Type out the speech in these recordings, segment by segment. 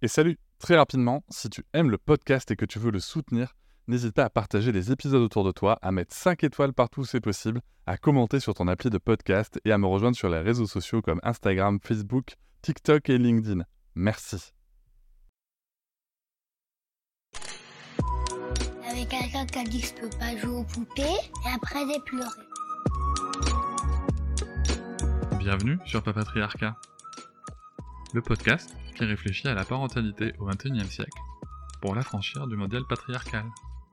Et salut, très rapidement, si tu aimes le podcast et que tu veux le soutenir, n'hésite pas à partager les épisodes autour de toi, à mettre 5 étoiles partout où c'est possible, à commenter sur ton appli de podcast et à me rejoindre sur les réseaux sociaux comme Instagram, Facebook, TikTok et LinkedIn. Merci. Il y avait quelqu'un qui a dit que je peux pas jouer aux poupées et après j'ai pleuré. Bienvenue sur Papatriarcat, le podcast qui réfléchit à la parentalité au XXIe siècle pour l'affranchir du modèle patriarcal.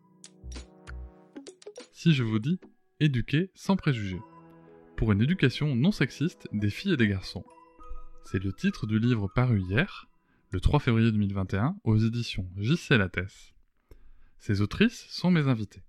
Si je vous dis « éduquer sans préjugés » pour une éducation non sexiste des filles et des garçons, c'est le titre du livre paru hier, le 3 février 2021, aux éditions J.C. Lattès. Ces autrices sont mes invitées.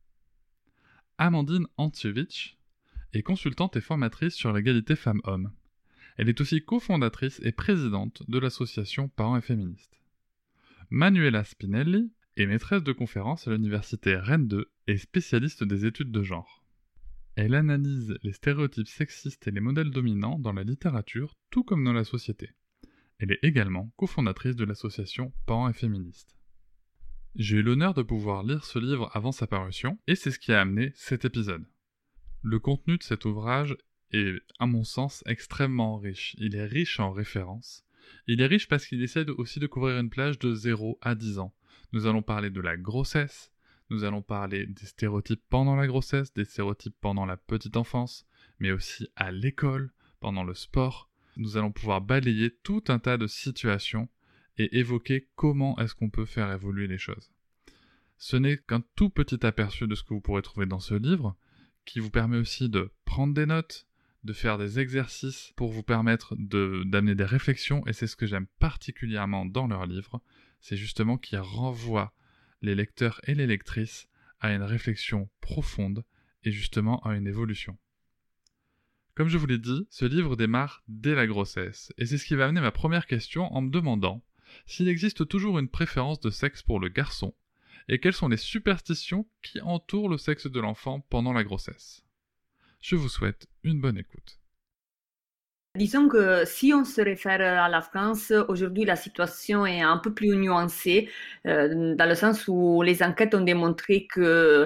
Amandine Antievich est consultante et formatrice sur l'égalité femmes-hommes. Elle est aussi cofondatrice et présidente de l'association Parents et Féministes. Manuela Spinelli est maîtresse de conférences à l'université Rennes 2 et spécialiste des études de genre. Elle analyse les stéréotypes sexistes et les modèles dominants dans la littérature tout comme dans la société. Elle est également cofondatrice de l'association Parents et Féministes. J'ai eu l'honneur de pouvoir lire ce livre avant sa parution et c'est ce qui a amené cet épisode. Le contenu de cet ouvrage est, à mon sens, extrêmement riche. Il est riche en références. Il est riche parce qu'il essaie aussi de couvrir une plage de 0 à 10 ans. Nous allons parler de la grossesse, nous allons parler des stéréotypes pendant la grossesse, des stéréotypes pendant la petite enfance, mais aussi à l'école, pendant le sport. Nous allons pouvoir balayer tout un tas de situations et évoquer comment est-ce qu'on peut faire évoluer les choses. Ce n'est qu'un tout petit aperçu de ce que vous pourrez trouver dans ce livre, qui vous permet aussi de prendre des notes, de faire des exercices pour vous permettre d'amener des réflexions, et c'est ce que j'aime particulièrement dans leur livre, c'est justement qu'ils renvoient les lecteurs et les lectrices à une réflexion profonde et justement à une évolution. Comme je vous l'ai dit, ce livre démarre dès la grossesse, et c'est ce qui va amener ma première question en me demandant s'il existe toujours une préférence de sexe pour le garçon, et quelles sont les superstitions qui entourent le sexe de l'enfant pendant la grossesse. Je vous souhaite une bonne écoute. Disons que si on se réfère à la France, aujourd'hui la situation est un peu plus nuancée, dans le sens où les enquêtes ont démontré que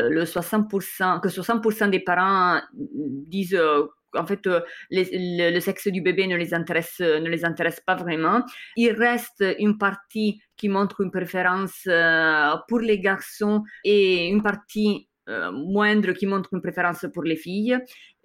60% des parents disent en fait, le sexe du bébé ne les intéresse pas vraiment. Il reste une partie qui montre une préférence pour les garçons et une partie moindre qui montre une préférence pour les filles.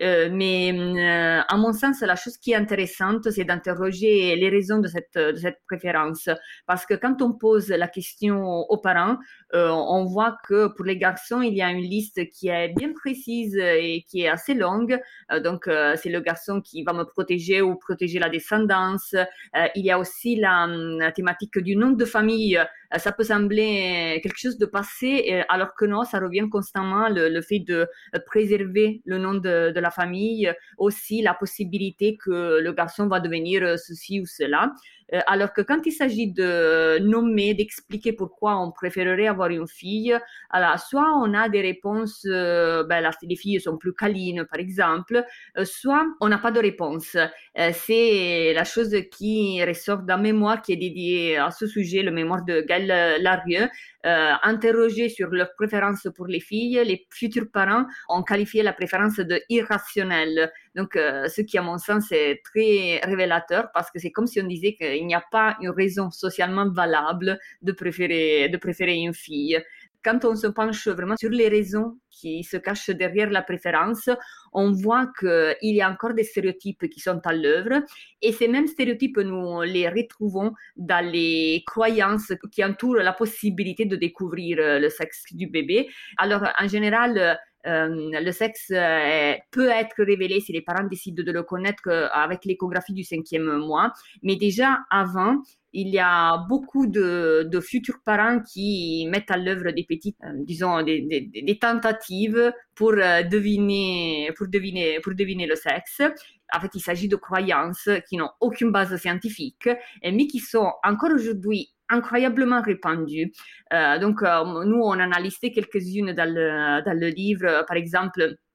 Mais à mon sens, la chose qui est intéressante, c'est d'interroger les raisons de cette préférence. Parce que quand on pose la question aux parents, on voit que pour les garçons, il y a une liste qui est bien précise et qui est assez longue. Donc, c'est le garçon qui va me protéger ou protéger la descendance. Il y a aussi la thématique du nom de famille. Ça peut sembler quelque chose de passé, alors que non, ça revient constamment, le fait de préserver le nom de la famille, aussi la possibilité que le garçon va devenir ceci ou cela. Alors que quand il s'agit de nommer, d'expliquer pourquoi on préférerait avoir une fille, alors soit on a des réponses, les filles sont plus câlines par exemple, soit on n'a pas de réponse. C'est la chose qui ressort d'un mémoire qui est dédié à ce sujet, le mémoire de Gaël Larieux. Interrogés sur leur préférence pour les filles, les futurs parents ont qualifié la préférence de irrationnelle. Donc, ce qui, à mon sens, est très révélateur parce que c'est comme si on disait qu'il n'y a pas une raison socialement valable de préférer une fille. Quand on se penche vraiment sur les raisons qui se cachent derrière la préférence, on voit qu'il y a encore des stéréotypes qui sont à l'œuvre et ces mêmes stéréotypes, nous les retrouvons dans les croyances qui entourent la possibilité de découvrir le sexe du bébé. Alors, en général, le sexe peut être révélé si les parents décident de le connaître avec l'échographie du 5e mois, mais déjà avant, il y a beaucoup de futurs parents qui mettent à l'œuvre des petites, des tentatives pour deviner le sexe. En fait, il s'agit de croyances qui n'ont aucune base scientifique, mais qui sont encore aujourd'hui incroyablement répandues. Donc, nous, on en a listé quelques-unes dans le livre. Par exemple,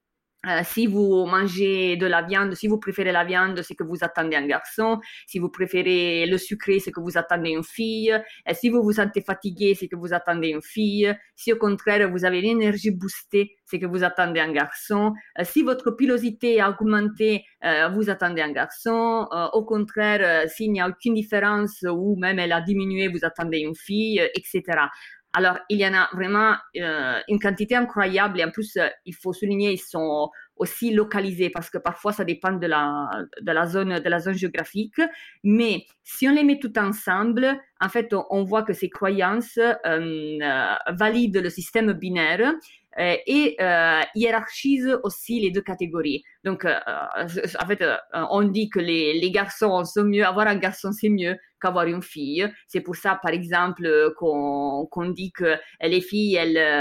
Si vous mangez de la viande, si vous préférez la viande, c'est que vous attendez un garçon. Si vous préférez le sucré, c'est que vous attendez une fille. Si vous vous sentez fatigué, c'est que vous attendez une fille. Si au contraire, vous avez l'énergie boostée, c'est que vous attendez un garçon. Si votre pilosité a augmenté, vous attendez un garçon. Au contraire, s'il n'y a aucune différence ou même elle a diminué, vous attendez une fille, etc. Alors, il y en a vraiment une quantité incroyable et en plus, il faut souligner, ils sont aussi localisés parce que parfois, ça dépend de la zone géographique. Mais si on les met tout ensemble, en fait, on voit que ces croyances valident le système binaire et hiérarchisent aussi les deux catégories. Donc, en fait, on dit que les garçons sont mieux, avoir un garçon, c'est mieux qu'avoir une fille. C'est pour ça, par exemple, qu'on dit que les filles,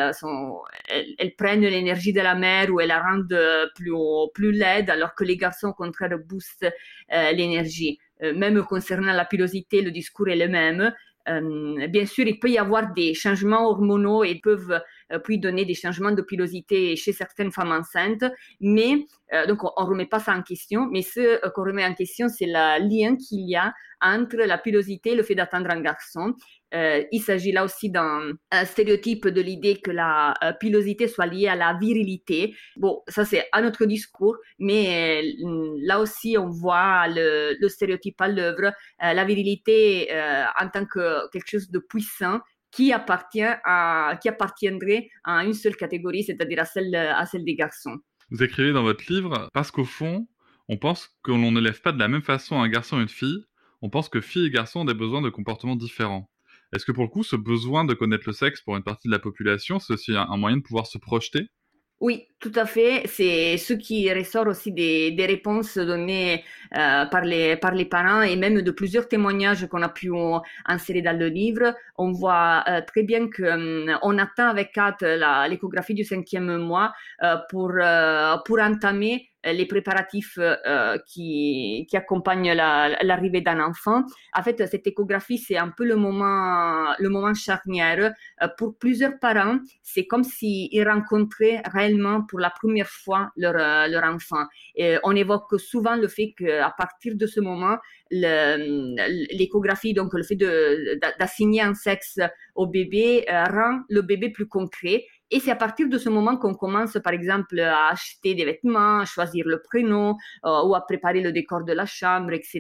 elles prennent l'énergie de la mère ou elles la rendent plus laide, alors que les garçons, au contraire, boostent l'énergie. Même concernant la pilosité, le discours est le même. Bien sûr, il peut y avoir des changements hormonaux et peuvent puis donner des changements de pilosité chez certaines femmes enceintes, mais donc on remet pas ça en question, mais ce qu'on remet en question, c'est le lien qu'il y a entre la pilosité et le fait d'attendre un garçon. Il s'agit là aussi d'un stéréotype de l'idée que la pilosité soit liée à la virilité. Bon, ça c'est un autre discours, mais là aussi on voit le stéréotype à l'œuvre, la virilité en tant que quelque chose de puissant qui appartiendrait à une seule catégorie, c'est-à-dire à celle des garçons. Vous écrivez dans votre livre, parce qu'au fond, on pense que l'on ne lève pas de la même façon un garçon et une fille, on pense que filles et garçons ont des besoins de comportement différents. Est-ce que pour le coup, ce besoin de connaître le sexe pour une partie de la population, c'est aussi un moyen de pouvoir se projeter ? Oui, tout à fait. C'est ce qui ressort aussi des réponses données par les parents et même de plusieurs témoignages qu'on a pu insérer dans le livre. On voit très bien qu'on attend avec hâte l'échographie du 5e mois pour entamer les préparatifs qui accompagnent l'arrivée d'un enfant. En fait, cette échographie, c'est un peu le moment charnière. Pour plusieurs parents, c'est comme s'ils rencontraient réellement pour la première fois leur enfant. Et on évoque souvent le fait qu'à partir de ce moment, l'échographie, donc le fait d'assigner un sexe au bébé, rend le bébé plus concret. Et c'est à partir de ce moment qu'on commence, par exemple, à acheter des vêtements, à choisir le prénom ou à préparer le décor de la chambre, etc.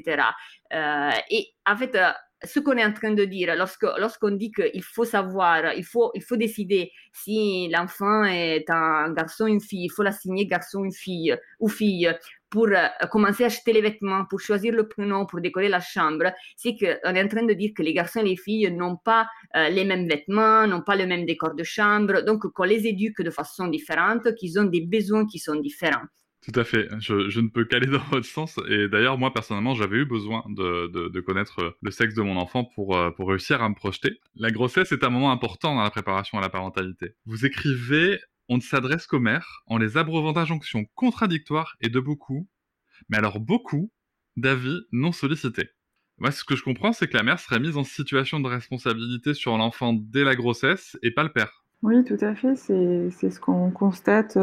Et en fait, ce qu'on est en train de dire, lorsqu'on dit qu'il faut savoir, il faut décider si l'enfant est un garçon ou une fille, il faut l'assigner garçon ou fille pour commencer à acheter les vêtements, pour choisir le prénom, pour décorer la chambre, c'est qu'on est en train de dire que les garçons et les filles n'ont pas les mêmes vêtements, n'ont pas le même décor de chambre, donc qu'on les éduque de façon différente, qu'ils ont des besoins qui sont différents. Tout à fait, je ne peux qu'aller dans votre sens, et d'ailleurs moi personnellement j'avais eu besoin de connaître le sexe de mon enfant pour réussir à me projeter. La grossesse est un moment important dans la préparation à la parentalité. Vous écrivez « On ne s'adresse qu'aux mères en les abreuvant d'injonctions contradictoires et de beaucoup, mais alors beaucoup, d'avis non sollicités ». Moi ce que je comprends c'est que la mère serait mise en situation de responsabilité sur l'enfant dès la grossesse et pas le père. Oui, tout à fait, c'est ce qu'on constate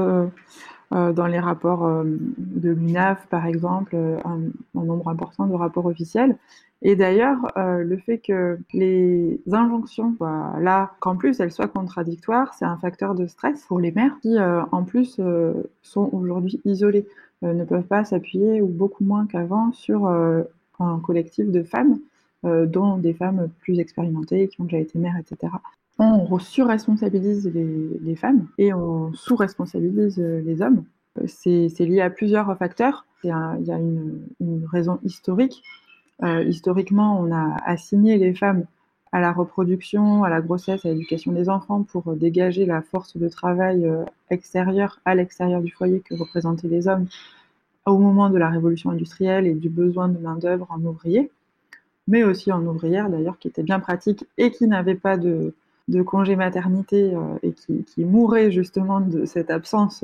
dans les rapports de l'UNAF, par exemple, un nombre important de rapports officiels. Et d'ailleurs, le fait que les injonctions soient là, qu'en plus elles soient contradictoires, c'est un facteur de stress pour les mères qui, en plus, sont aujourd'hui isolées, ne peuvent pas s'appuyer, ou beaucoup moins qu'avant, sur un collectif de femmes, dont des femmes plus expérimentées, qui ont déjà été mères, etc. On surresponsabilise les femmes et on sous-responsabilise les hommes. C'est lié à plusieurs facteurs. Il y a une raison historique. Historiquement, on a assigné les femmes à la reproduction, à la grossesse, à l'éducation des enfants pour dégager la force de travail extérieure à l'extérieur du foyer que représentaient les hommes au moment de la révolution industrielle et du besoin de main-d'œuvre en ouvrier, mais aussi en ouvrière d'ailleurs, qui était bien pratique et qui n'avait pas de congé maternité et qui mourait justement de cette absence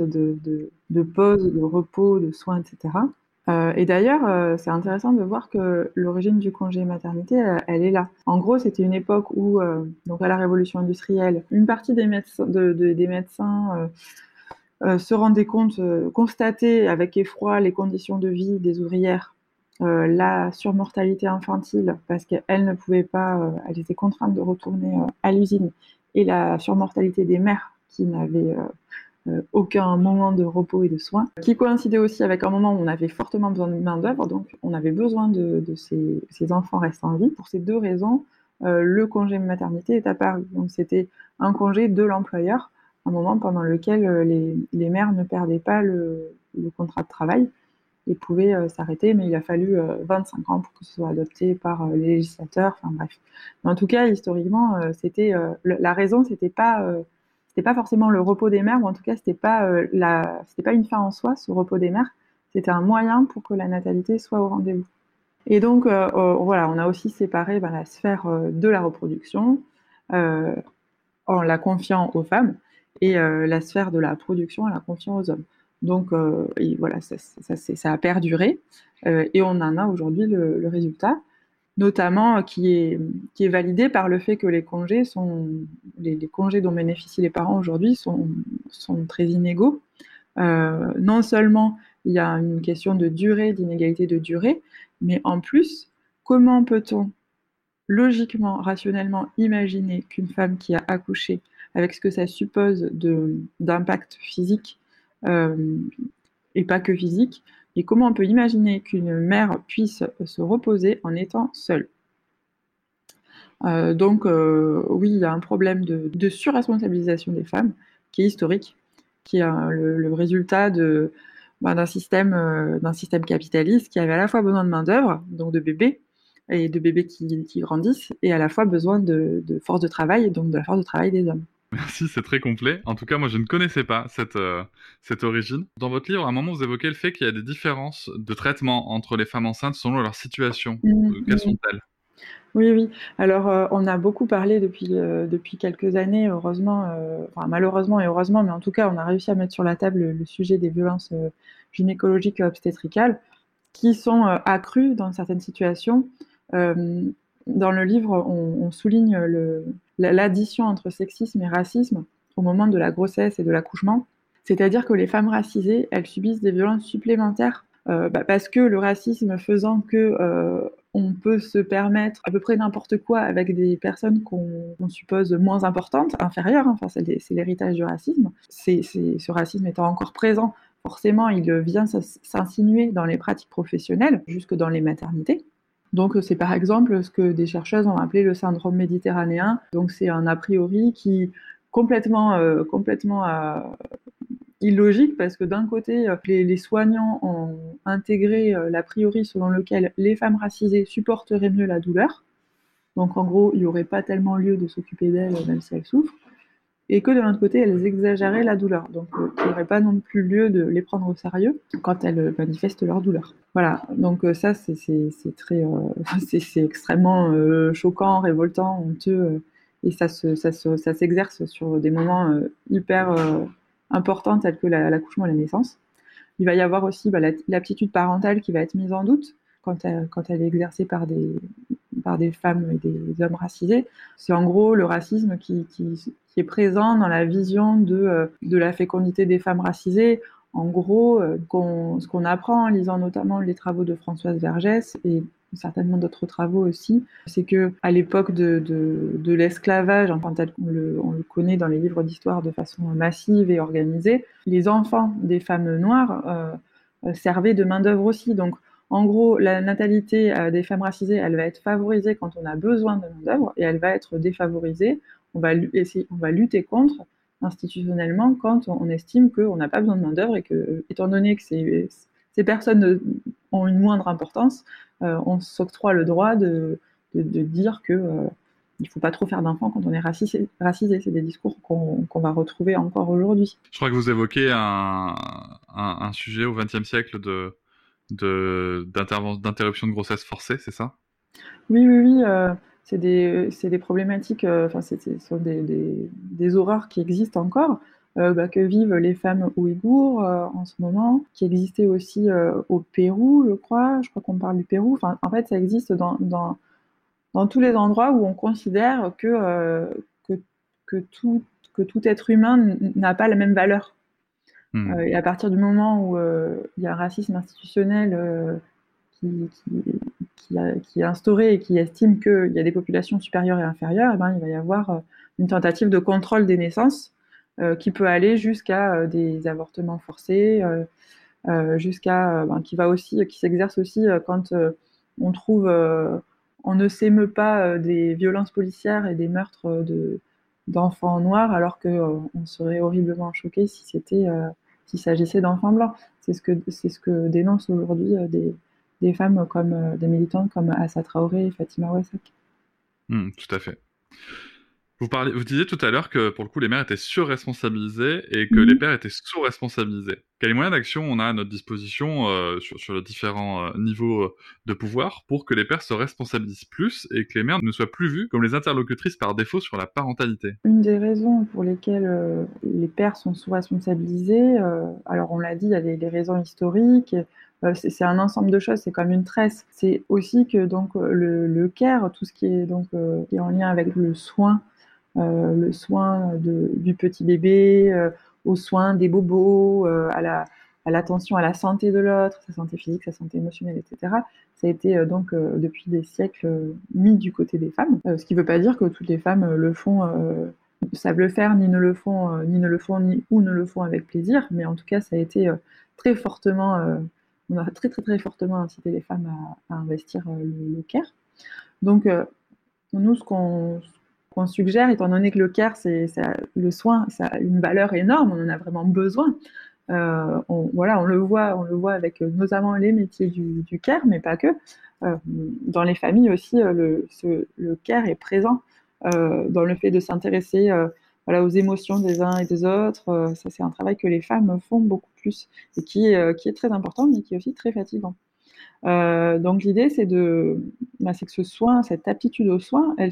de pause, de repos, de soins, etc. Et d'ailleurs, c'est intéressant de voir que l'origine du congé maternité, elle est là. En gros, c'était une époque où, donc à la révolution industrielle, une partie des médecins se rendaient compte, constataient avec effroi les conditions de vie des ouvrières, la surmortalité infantile parce qu'elles ne pouvaient pas, elles étaient contraintes de retourner à l'usine, et la surmortalité des mères qui n'avaient aucun moment de repos et de soins, qui coïncidait aussi avec un moment où on avait fortement besoin de main-d'œuvre, donc on avait besoin de ces enfants restant en vie. Pour ces deux raisons, le congé maternité est apparu. Donc c'était un congé de l'employeur, un moment pendant lequel les mères ne perdaient pas le contrat de travail et pouvaient s'arrêter, mais il a fallu 25 ans pour que ce soit adopté par les législateurs, enfin bref. Mais en tout cas, historiquement, la raison, c'était pas forcément le repos des mères, ou en tout cas, c'était pas une fin en soi, ce repos des mères. C'était un moyen pour que la natalité soit au rendez-vous. Et donc, voilà, on a aussi séparé la sphère de la reproduction en la confiant aux femmes, et la sphère de la production en la confiant aux hommes. Donc, et voilà, ça a perduré, et on en a aujourd'hui le résultat, notamment qui est validé par le fait que les congés dont bénéficient les parents aujourd'hui sont très inégaux. Non seulement il y a une question de durée, d'inégalité de durée, mais en plus, comment peut-on logiquement, rationnellement imaginer qu'une femme qui a accouché, avec ce que ça suppose d'impact physique, et pas que physique, et comment on peut imaginer qu'une mère puisse se reposer en étant seule? Donc, oui, il y a un problème de surresponsabilisation des femmes qui est historique, qui est le résultat d'un système capitaliste qui avait à la fois besoin de main-d'œuvre, donc de bébés, et de bébés qui grandissent, et à la fois besoin de force de travail, et donc de la force de travail des hommes. Merci, c'est très complet. En tout cas, moi, je ne connaissais pas cette origine. Dans votre livre, à un moment, vous évoquez le fait qu'il y a des différences de traitement entre les femmes enceintes selon leur situation. Quelles sont-elles? Oui. Alors, on a beaucoup parlé depuis quelques années, heureusement, enfin malheureusement et heureusement, mais en tout cas, on a réussi à mettre sur la table le sujet des violences gynécologiques et obstétricales, qui sont accrues dans certaines situations. Dans le livre, on souligne l'addition entre sexisme et racisme au moment de la grossesse et de l'accouchement. C'est-à-dire que les femmes racisées, elles subissent des violences supplémentaires parce que le racisme faisant que on peut se permettre à peu près n'importe quoi avec des personnes qu'on suppose moins importantes, inférieures, enfin, c'est l'héritage du racisme. Ce racisme étant encore présent, forcément, il vient s'insinuer dans les pratiques professionnelles, jusque dans les maternités. Donc, c'est par exemple ce que des chercheuses ont appelé le syndrome méditerranéen. Donc, c'est un a priori qui complètement illogique, parce que d'un côté, les soignants ont intégré l'a priori selon lequel les femmes racisées supporteraient mieux la douleur. Donc, en gros, il n'y aurait pas tellement lieu de s'occuper d'elles, même si elles souffrent. Et que de l'autre côté, elles exagéraient la douleur. Donc, il n'y aurait pas non plus lieu de les prendre au sérieux quand elles manifestent leur douleur. Voilà. Donc, ça, c'est très, c'est extrêmement choquant, révoltant, honteux, et ça s'exerce sur des moments hyper importants tels que l'accouchement et la naissance. Il va y avoir aussi l'aptitude parentale qui va être mise en doute quand elle est exercée par des femmes et des hommes racisés. C'est en gros le racisme qui est présent dans la vision de la fécondité des femmes racisées. En gros, ce qu'on apprend en lisant notamment les travaux de Françoise Vergès et certainement d'autres travaux aussi, c'est que à l'époque de l'esclavage, enfin, tel qu'on le connaît dans les livres d'histoire de façon massive et organisée, les enfants des femmes noires servaient de main-d'œuvre aussi. Donc, en gros, la natalité des femmes racisées, elle va être favorisée quand on a besoin de main-d'œuvre, et elle va être défavorisée. On va lutter contre institutionnellement quand on estime qu'on n'a pas besoin de main-d'œuvre, et que, étant donné que ces personnes ont une moindre importance, on s'octroie le droit de dire que il ne faut pas trop faire d'enfants quand on est racisé. C'est des discours qu'on va retrouver encore aujourd'hui. Je crois que vous évoquez un sujet au XXe siècle d'interruption de grossesse forcée, c'est ça? Oui. C'est des problématiques, ce sont des horreurs qui existent encore, que vivent les femmes ouïghours en ce moment, qui existaient aussi au Pérou, je crois qu'on parle du Pérou. Enfin, en fait, ça existe dans tous les endroits où on considère que tout être humain n'a pas la même valeur. Et à partir du moment où il y a un racisme institutionnel qui est instauré et qui estime qu'il y a des populations supérieures et inférieures, et ben, il va y avoir une tentative de contrôle des naissances qui peut aller jusqu'à des avortements forcés, jusqu'à qui s'exerce aussi quand on trouve, on ne s'émeut pas des violences policières et des meurtres d'enfants noirs, alors qu'on serait horriblement choqué s'il s'agissait d'enfants blancs. C'est ce que dénoncent aujourd'hui des femmes comme des militantes comme Assa Traoré et Fatima Ouessak. Tout à fait. Vous disiez tout à l'heure que pour le coup les mères étaient surresponsabilisées et que les pères étaient sous-responsabilisés. Quels moyens d'action on a à notre disposition sur les différents niveaux de pouvoir pour que les pères se responsabilisent plus et que les mères ne soient plus vues comme les interlocutrices par défaut sur la parentalité? Une des raisons pour lesquelles les pères sont sous-responsabilisés, alors on l'a dit, il y a les raisons historiques, c'est un ensemble de choses, c'est comme une tresse. C'est aussi que donc le care, tout ce qui est donc qui est en lien avec le soin du petit bébé, aux soins des bobos, à l'attention à la santé de l'autre, sa santé physique, sa santé émotionnelle, etc. Ça a été depuis des siècles mis du côté des femmes. Ce qui ne veut pas dire que toutes les femmes le font, savent le faire, ni ne le font, ou ne le font avec plaisir. Mais en tout cas, ça a été très fortement, on a très très très fortement incité les femmes à investir le care. Donc nous, ce qu'on suggère, étant donné que le care, le soin, ça a une valeur énorme, on en a vraiment besoin. On le voit avec notamment les métiers du care, mais pas que. Dans les familles aussi, le care est présent dans le fait de s'intéresser aux émotions des uns et des autres. Ça, c'est un travail que les femmes font beaucoup plus et qui est très important, mais qui est aussi très fatigant. Donc l'idée, c'est que ce soin, cette aptitude au soin, elle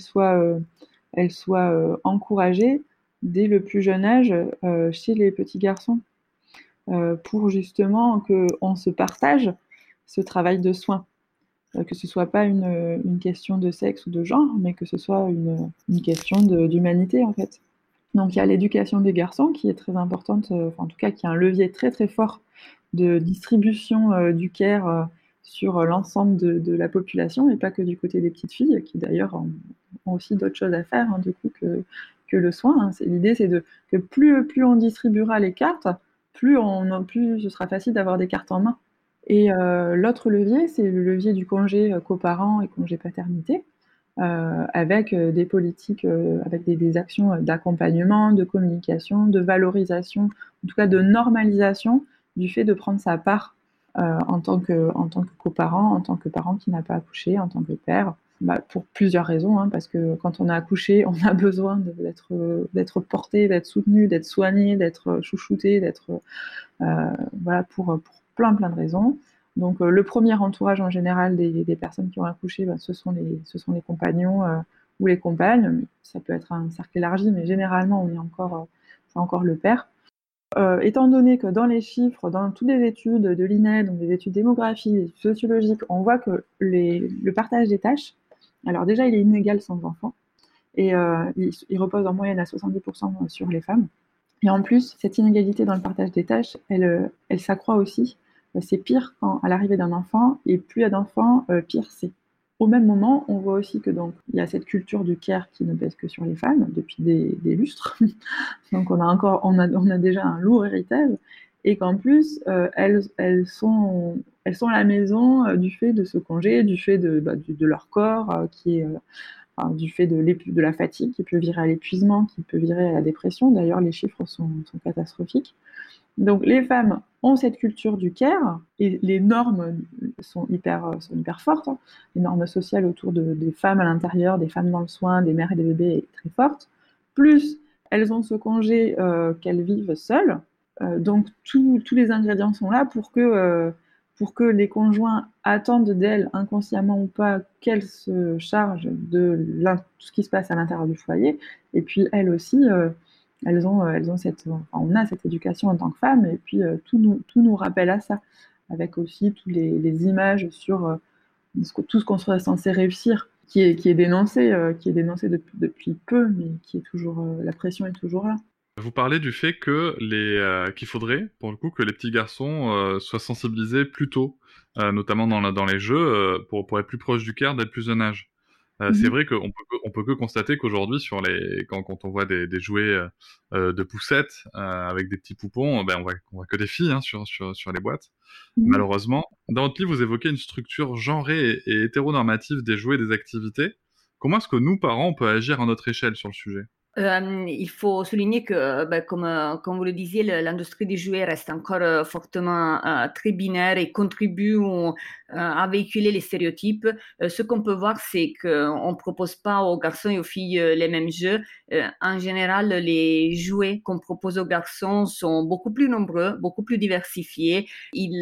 soit encouragée dès le plus jeune âge chez les petits garçons, pour justement qu'on se partage ce travail de soin, que ce soit pas une question de sexe ou de genre, mais que ce soit une question d'humanité en fait. Donc il y a l'éducation des garçons qui est très importante, en tout cas qui est un levier très très fort de distribution du care sur l'ensemble de la population et pas que du côté des petites filles qui d'ailleurs ont aussi d'autres choses à faire du coup que le soin. L'idée c'est que plus on distribuera les cartes, plus ce sera facile d'avoir des cartes en main. Et l'autre levier, c'est le levier du congé coparent et congé paternité, avec des politiques, avec des actions d'accompagnement, de communication, de valorisation, en tout cas de normalisation du fait de prendre sa part en tant que coparent, en tant que parent qui n'a pas accouché, en tant que père, pour plusieurs raisons, parce que quand on a accouché, on a besoin d'être porté, d'être soutenu, d'être soigné, d'être chouchouté, pour plein de raisons. Donc le premier entourage en général des personnes qui ont accouché, ce sont les compagnons ou les compagnes. Ça peut être un cercle élargi, mais généralement c'est encore le père. Étant donné que dans les chiffres, dans toutes les études de l'INED, donc des études démographiques, des études sociologiques, on voit que le partage des tâches, alors déjà il est inégal sans enfants, et il repose en moyenne à 70% sur les femmes. Et en plus, cette inégalité dans le partage des tâches, elle s'accroît aussi. C'est pire à l'arrivée d'un enfant, et plus il y a d'enfants, pire c'est. Au même moment, on voit aussi que donc il y a cette culture du care qui ne pèse que sur les femmes depuis des lustres. Donc on a déjà un lourd héritage, et qu'en plus elles sont à la maison du fait de ce congé, du fait de leur corps du fait de la fatigue qui peut virer à l'épuisement, qui peut virer à la dépression. D'ailleurs, les chiffres sont catastrophiques. Donc les femmes ont cette culture du care, et les normes sont hyper fortes. Les normes sociales autour des femmes à l'intérieur, des femmes dans le soin, des mères et des bébés est très forte. Plus elles ont ce congé qu'elles vivent seules. Donc tous les ingrédients sont là pour que les conjoints attendent d'elles, inconsciemment ou pas, qu'elles se chargent de tout ce qui se passe à l'intérieur du foyer. Et puis elles aussi, on a cette éducation en tant que femme, et puis tout nous rappelle à ça, avec aussi toutes les images sur tout ce qu'on serait censé réussir, qui est dénoncé depuis peu, mais qui est toujours, la pression est toujours là. vous parlez du fait que qu'il faudrait, pour le coup, que les petits garçons soient sensibilisés plus tôt, notamment dans les jeux, pour être plus proches du cœur dès le plus jeune âge. C'est vrai qu'on peut que constater qu'aujourd'hui, quand on voit des jouets de poussettes avec des petits poupons, on voit que des filles sur les boîtes. Malheureusement, dans votre livre, vous évoquez une structure genrée et hétéronormative des jouets et des activités. Comment est-ce que nous, parents, on peut agir à notre échelle sur le sujet ? Il faut souligner que, comme vous le disiez, l'industrie des jouets reste encore fortement très binaire et contribue à véhiculer les stéréotypes. Ce qu'on peut voir, c'est qu'on ne propose pas aux garçons et aux filles les mêmes jeux. En général, les jouets qu'on propose aux garçons sont beaucoup plus nombreux, beaucoup plus diversifiés. Ils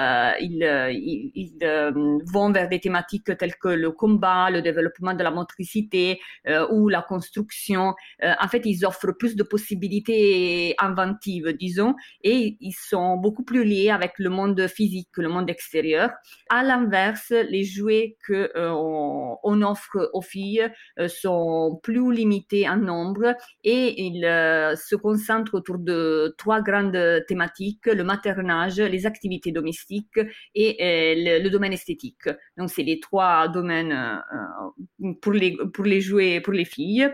vont vers des thématiques telles que le combat, le développement de la motricité ou la construction. En fait, ils offrent plus de possibilités inventives, disons, et ils sont beaucoup plus liés avec le monde physique, le monde extérieur. À l'inverse, les jouets qu'on offre aux filles sont plus limités en nombre et ils se concentrent autour de 3 grandes thématiques, le maternage, les activités domestiques et le domaine esthétique. Donc, c'est les 3 domaines pour les jouets, pour les filles.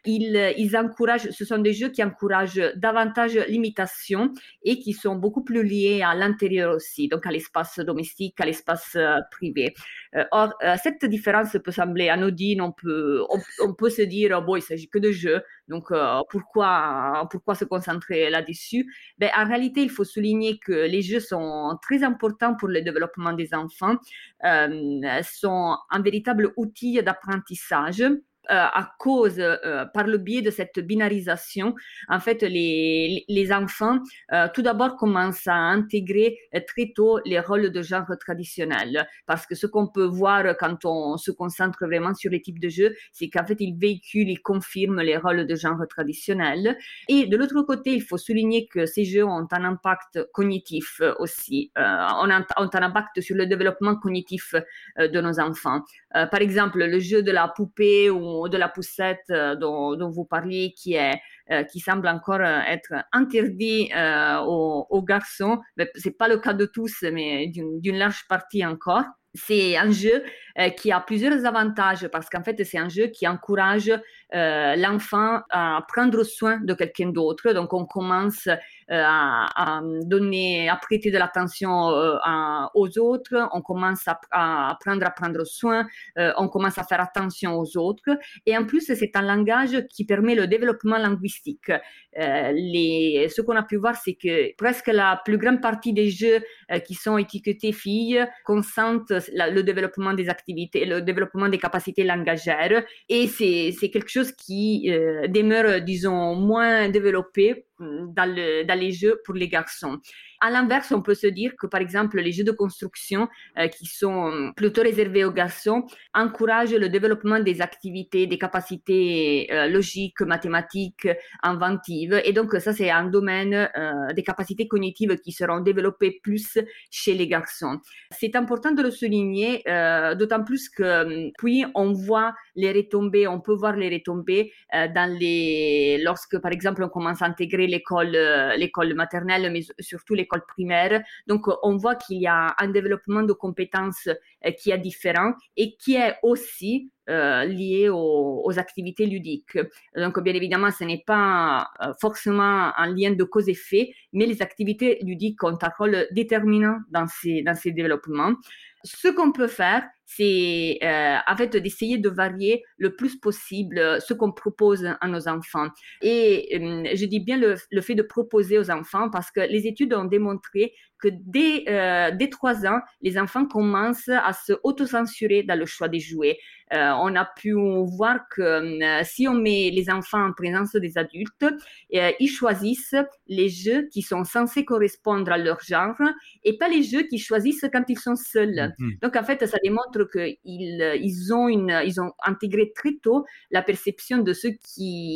Ce sont des jeux qui encouragent davantage l'imitation et qui sont beaucoup plus liés à l'intérieur aussi, donc à l'espace domestique, à l'espace privé. Or, cette différence peut sembler anodine, on peut se dire, bon, il s'agit que de jeux, donc pourquoi se concentrer là-dessus? En réalité, il faut souligner que les jeux sont très importants pour le développement des enfants, sont un véritable outil d'apprentissage. À cause, par le biais de cette binarisation, en fait, les enfants, tout d'abord, commencent à intégrer très tôt les rôles de genre traditionnels. Parce que ce qu'on peut voir quand on se concentre vraiment sur les types de jeux, c'est qu'en fait, ils véhiculent, ils confirment les rôles de genre traditionnels. Et de l'autre côté, il faut souligner que ces jeux ont un impact cognitif aussi, ont un impact sur le développement cognitif de nos enfants. Par exemple, le jeu de la poupée ou de la poussette dont vous parliez, qui semble encore être interdit aux garçons. C'est pas le cas de tous, mais d'une large partie encore. C'est un jeu qui a plusieurs avantages parce qu'en fait, c'est un jeu qui encourage l'enfant à prendre soin de quelqu'un d'autre. Donc, on commence à prêter de l'attention aux autres, on commence à apprendre à prendre soin, on commence à faire attention aux autres. Et en plus, c'est un langage qui permet le développement linguistique. Ce qu'on a pu voir, c'est que presque la plus grande partie des jeux qui sont étiquetés filles consentent le développement des activités, le développement des capacités langagères. Et c'est quelque chose qui demeure, disons, moins développé dans les jeux pour les garçons. À l'inverse, on peut se dire que, par exemple, les jeux de construction qui sont plutôt réservés aux garçons encouragent le développement des activités, des capacités logiques, mathématiques, inventives. Et donc, ça, c'est un domaine des capacités cognitives qui seront développées plus chez les garçons. C'est important de le souligner, d'autant plus que puis on voit les retombées, on peut voir les retombées lorsque, par exemple, on commence à intégrer l'école maternelle, mais surtout l'école primaire. Donc, on voit qu'il y a un développement de compétences qui est différent et qui est aussi lié aux activités ludiques. Donc, bien évidemment, ce n'est pas forcément un lien de cause-effet, mais les activités ludiques ont un rôle déterminant dans ces développements. Ce qu'on peut faire, c'est en fait d'essayer de varier le plus possible ce qu'on propose à nos enfants. Et je dis bien le fait de proposer aux enfants parce que les études ont démontré que dès 3 ans, les enfants commencent à se autocensurer dans le choix des jouets. On a pu voir que si on met les enfants en présence des adultes, ils choisissent les jeux qui sont censés correspondre à leur genre et pas les jeux qu'ils choisissent quand ils sont seuls. Donc, en fait, ça démontre qu'ils ont intégré très tôt la perception de ce qui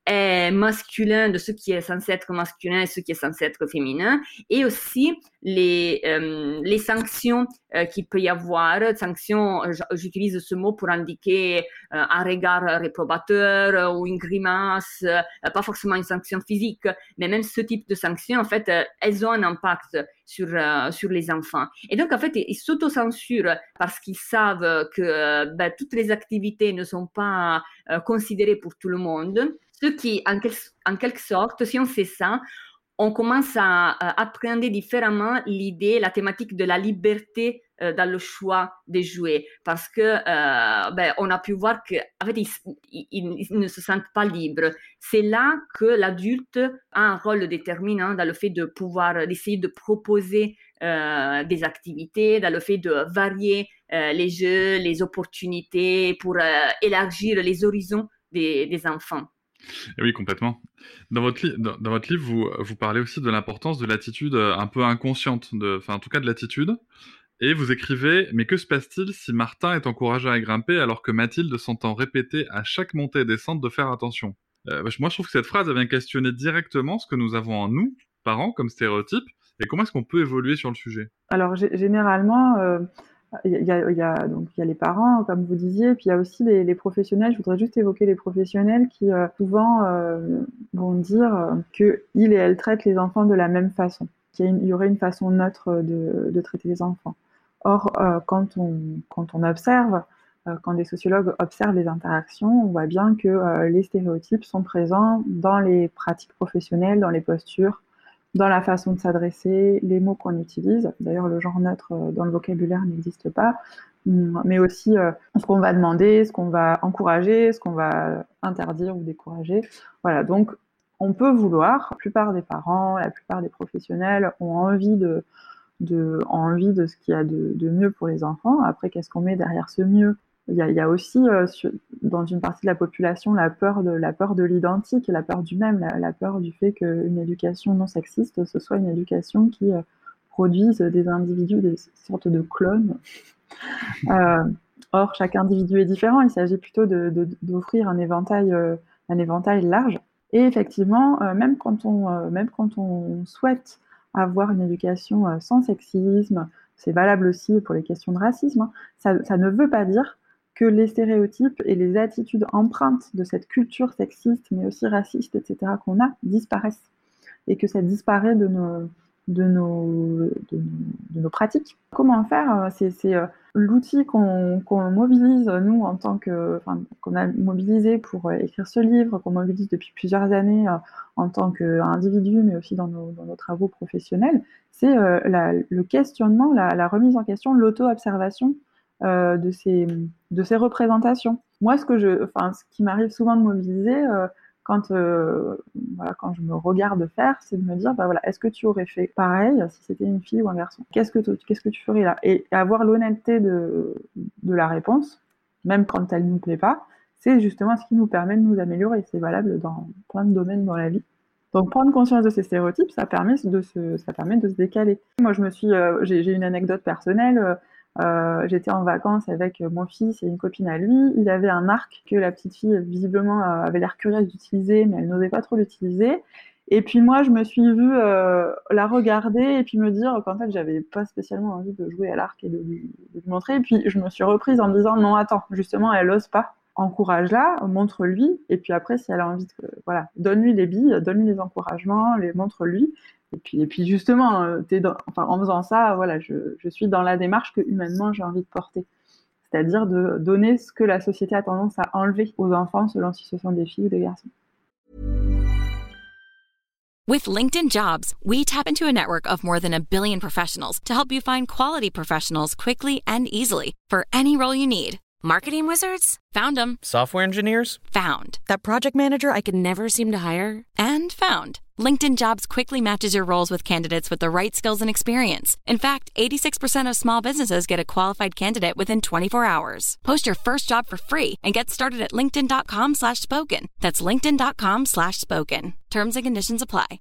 est masculin, de ce qui est censé être masculin et ce qui est censé être féminin, et aussi les sanctions qu'il peut y avoir. Sanctions, j'utilise ce mot pour indiquer un regard réprobateur ou une grimace, pas forcément une sanction physique, mais même ce type de sanctions, en fait, elles ont un impact sur les enfants. Et donc, en fait, ils s'autocensurent parce qu'ils savent que toutes les activités ne sont pas considérées pour tout le monde. Ce qui, en quelque sorte, si on sait ça, on commence à appréhender différemment l'idée, la thématique de la liberté dans le choix des jouets, parce que on a pu voir que en fait ils ne se sentent pas libres. C'est là que l'adulte a un rôle déterminant dans le fait de pouvoir d'essayer de proposer des activités, dans le fait de varier les jeux, les opportunités pour élargir les horizons des enfants. Et oui, complètement. Dans votre livre, vous parlez aussi de l'importance de l'attitude un peu inconsciente, en tout cas de l'attitude. Et vous écrivez « Mais que se passe-t-il si Martin est encouragé à grimper alors que Mathilde s'entend répéter à chaque montée et descente de faire attention ?» Moi, je trouve que cette phrase elle vient questionner directement ce que nous avons en nous, parents, comme stéréotype, et comment est-ce qu'on peut évoluer sur le sujet. Alors, généralement, il y a les parents, comme vous disiez, puis il y a aussi les professionnels. Je voudrais juste évoquer les professionnels qui souvent vont dire qu'ils et elles traitent les enfants de la même façon, qu'il y aurait une façon neutre de traiter les enfants. Or, quand on observe, quand des sociologues observent les interactions, on voit bien que les stéréotypes sont présents dans les pratiques professionnelles, dans les postures, dans la façon de s'adresser, les mots qu'on utilise. D'ailleurs, le genre neutre dans le vocabulaire n'existe pas, mais aussi ce qu'on va demander, ce qu'on va encourager, ce qu'on va interdire ou décourager. Voilà, donc on peut vouloir, la plupart des parents, la plupart des professionnels ont envie de ce qu'il y a de mieux pour les enfants. Après, qu'est-ce qu'on met derrière ce mieux ? Il y a aussi, dans une partie de la population, la peur de l'identique, la peur du même, la peur du fait qu'une éducation non sexiste, ce soit une éducation qui produise des individus, des sortes de clones. Or, chaque individu est différent. Il s'agit plutôt d'offrir un éventail large. Et effectivement, même quand on souhaite avoir une éducation sans sexisme, c'est valable aussi pour les questions de racisme, ça ne veut pas dire que les stéréotypes et les attitudes empreintes de cette culture sexiste, mais aussi raciste, etc., qu'on a, disparaissent. Et que ça disparaît de nos pratiques. Comment faire ? C'est l'outil qu'on mobilise, nous, qu'on a mobilisé pour écrire ce livre, qu'on mobilise depuis plusieurs années en tant qu'individu, mais aussi dans nos travaux professionnels, c'est le questionnement, la remise en question, l'auto-observation de ces représentations. Moi, ce qui m'arrive souvent de mobiliser quand je me regarde faire, c'est de me dire, est-ce que tu aurais fait pareil si c'était une fille ou un garçon ? Qu'est-ce que tu ferais là ? Et avoir l'honnêteté de la réponse, même quand elle ne nous plaît pas, c'est justement ce qui nous permet de nous améliorer. C'est valable dans plein de domaines dans la vie. Donc, prendre conscience de ces stéréotypes, ça permet de se décaler. Moi, j'ai une anecdote personnelle. J'étais en vacances avec mon fils et une copine à lui. Il avait un arc que la petite fille, visiblement, avait l'air curieuse d'utiliser, mais elle n'osait pas trop l'utiliser. Et puis moi, je me suis vue la regarder et puis me dire qu'en fait, j'avais pas spécialement envie de jouer à l'arc et de lui montrer. Et puis, je me suis reprise en me disant, non, attends, justement, elle ose pas. Encourage-la, montre-lui, et puis après, si elle a envie donne-lui les billes, donne-lui les encouragements, montre-lui. Et puis justement, en faisant ça, je suis dans la démarche que humainement j'ai envie de porter. C'est-à-dire de donner ce que la société a tendance à enlever aux enfants selon si ce sont des filles ou des garçons. With LinkedIn Jobs, we tap into a network of more than 1 billion professionals to help you find quality professionals quickly and easily for any role you need. Marketing wizards? Found them. Software engineers? Found. That project manager I could never seem to hire? And found. LinkedIn Jobs quickly matches your roles with candidates with the right skills and experience. In fact, 86% of small businesses get a qualified candidate within 24 hours. Post your first job for free and get started at linkedin.com/spoken. That's linkedin.com/spoken. Terms and conditions apply.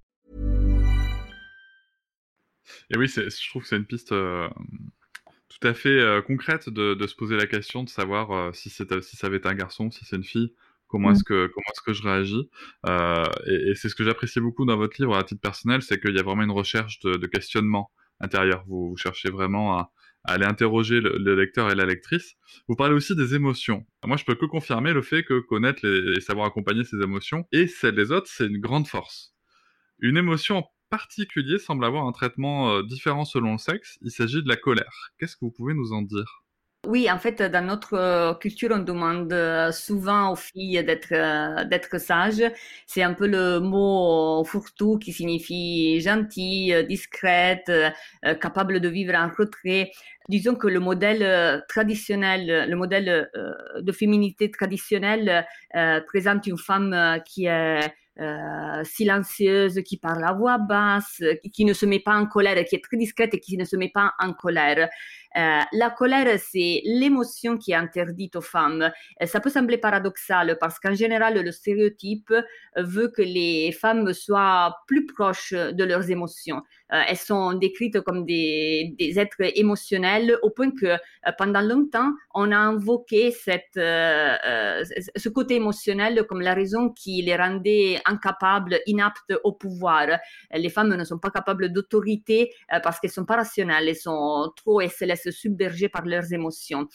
Et oui, je trouve que c'est une piste tout à fait concrète de se poser la question de savoir si ça avait été un garçon, si c'est une fille, Comment est-ce que je réagis? Et c'est ce que j'apprécie beaucoup dans votre livre à titre personnel, c'est qu'il y a vraiment une recherche de questionnement intérieur. Vous cherchez vraiment à aller interroger le lecteur et la lectrice. Vous parlez aussi des émotions. Moi, je peux que confirmer le fait que connaître et savoir accompagner ces émotions et celles des autres, c'est une grande force. Une émotion en particulier semble avoir un traitement différent selon le sexe. Il s'agit de la colère. Qu'est-ce que vous pouvez nous en dire? Oui, en fait, dans notre culture, on demande souvent aux filles d'être sages. C'est un peu le mot fourre-tout qui signifie gentille, discrète, capable de vivre en retrait. Disons que le modèle traditionnel, le modèle de féminité traditionnelle présente une femme qui est silencieuse, qui parle à voix basse, qui ne se met pas en colère, qui est très discrète et qui ne se met pas en colère. La colère, c'est l'émotion qui est interdite aux femmes. Ça peut sembler paradoxal parce qu'en général, le stéréotype veut que les femmes soient plus proches de leurs émotions. Elles sont décrites comme des êtres émotionnels au point que pendant longtemps, on a invoqué ce côté émotionnel comme la raison qui les rendait incapables, inaptes au pouvoir. Les femmes ne sont pas capables d'autorité parce qu'elles sont pas rationnelles, elles se laissent submerger par leurs émotions.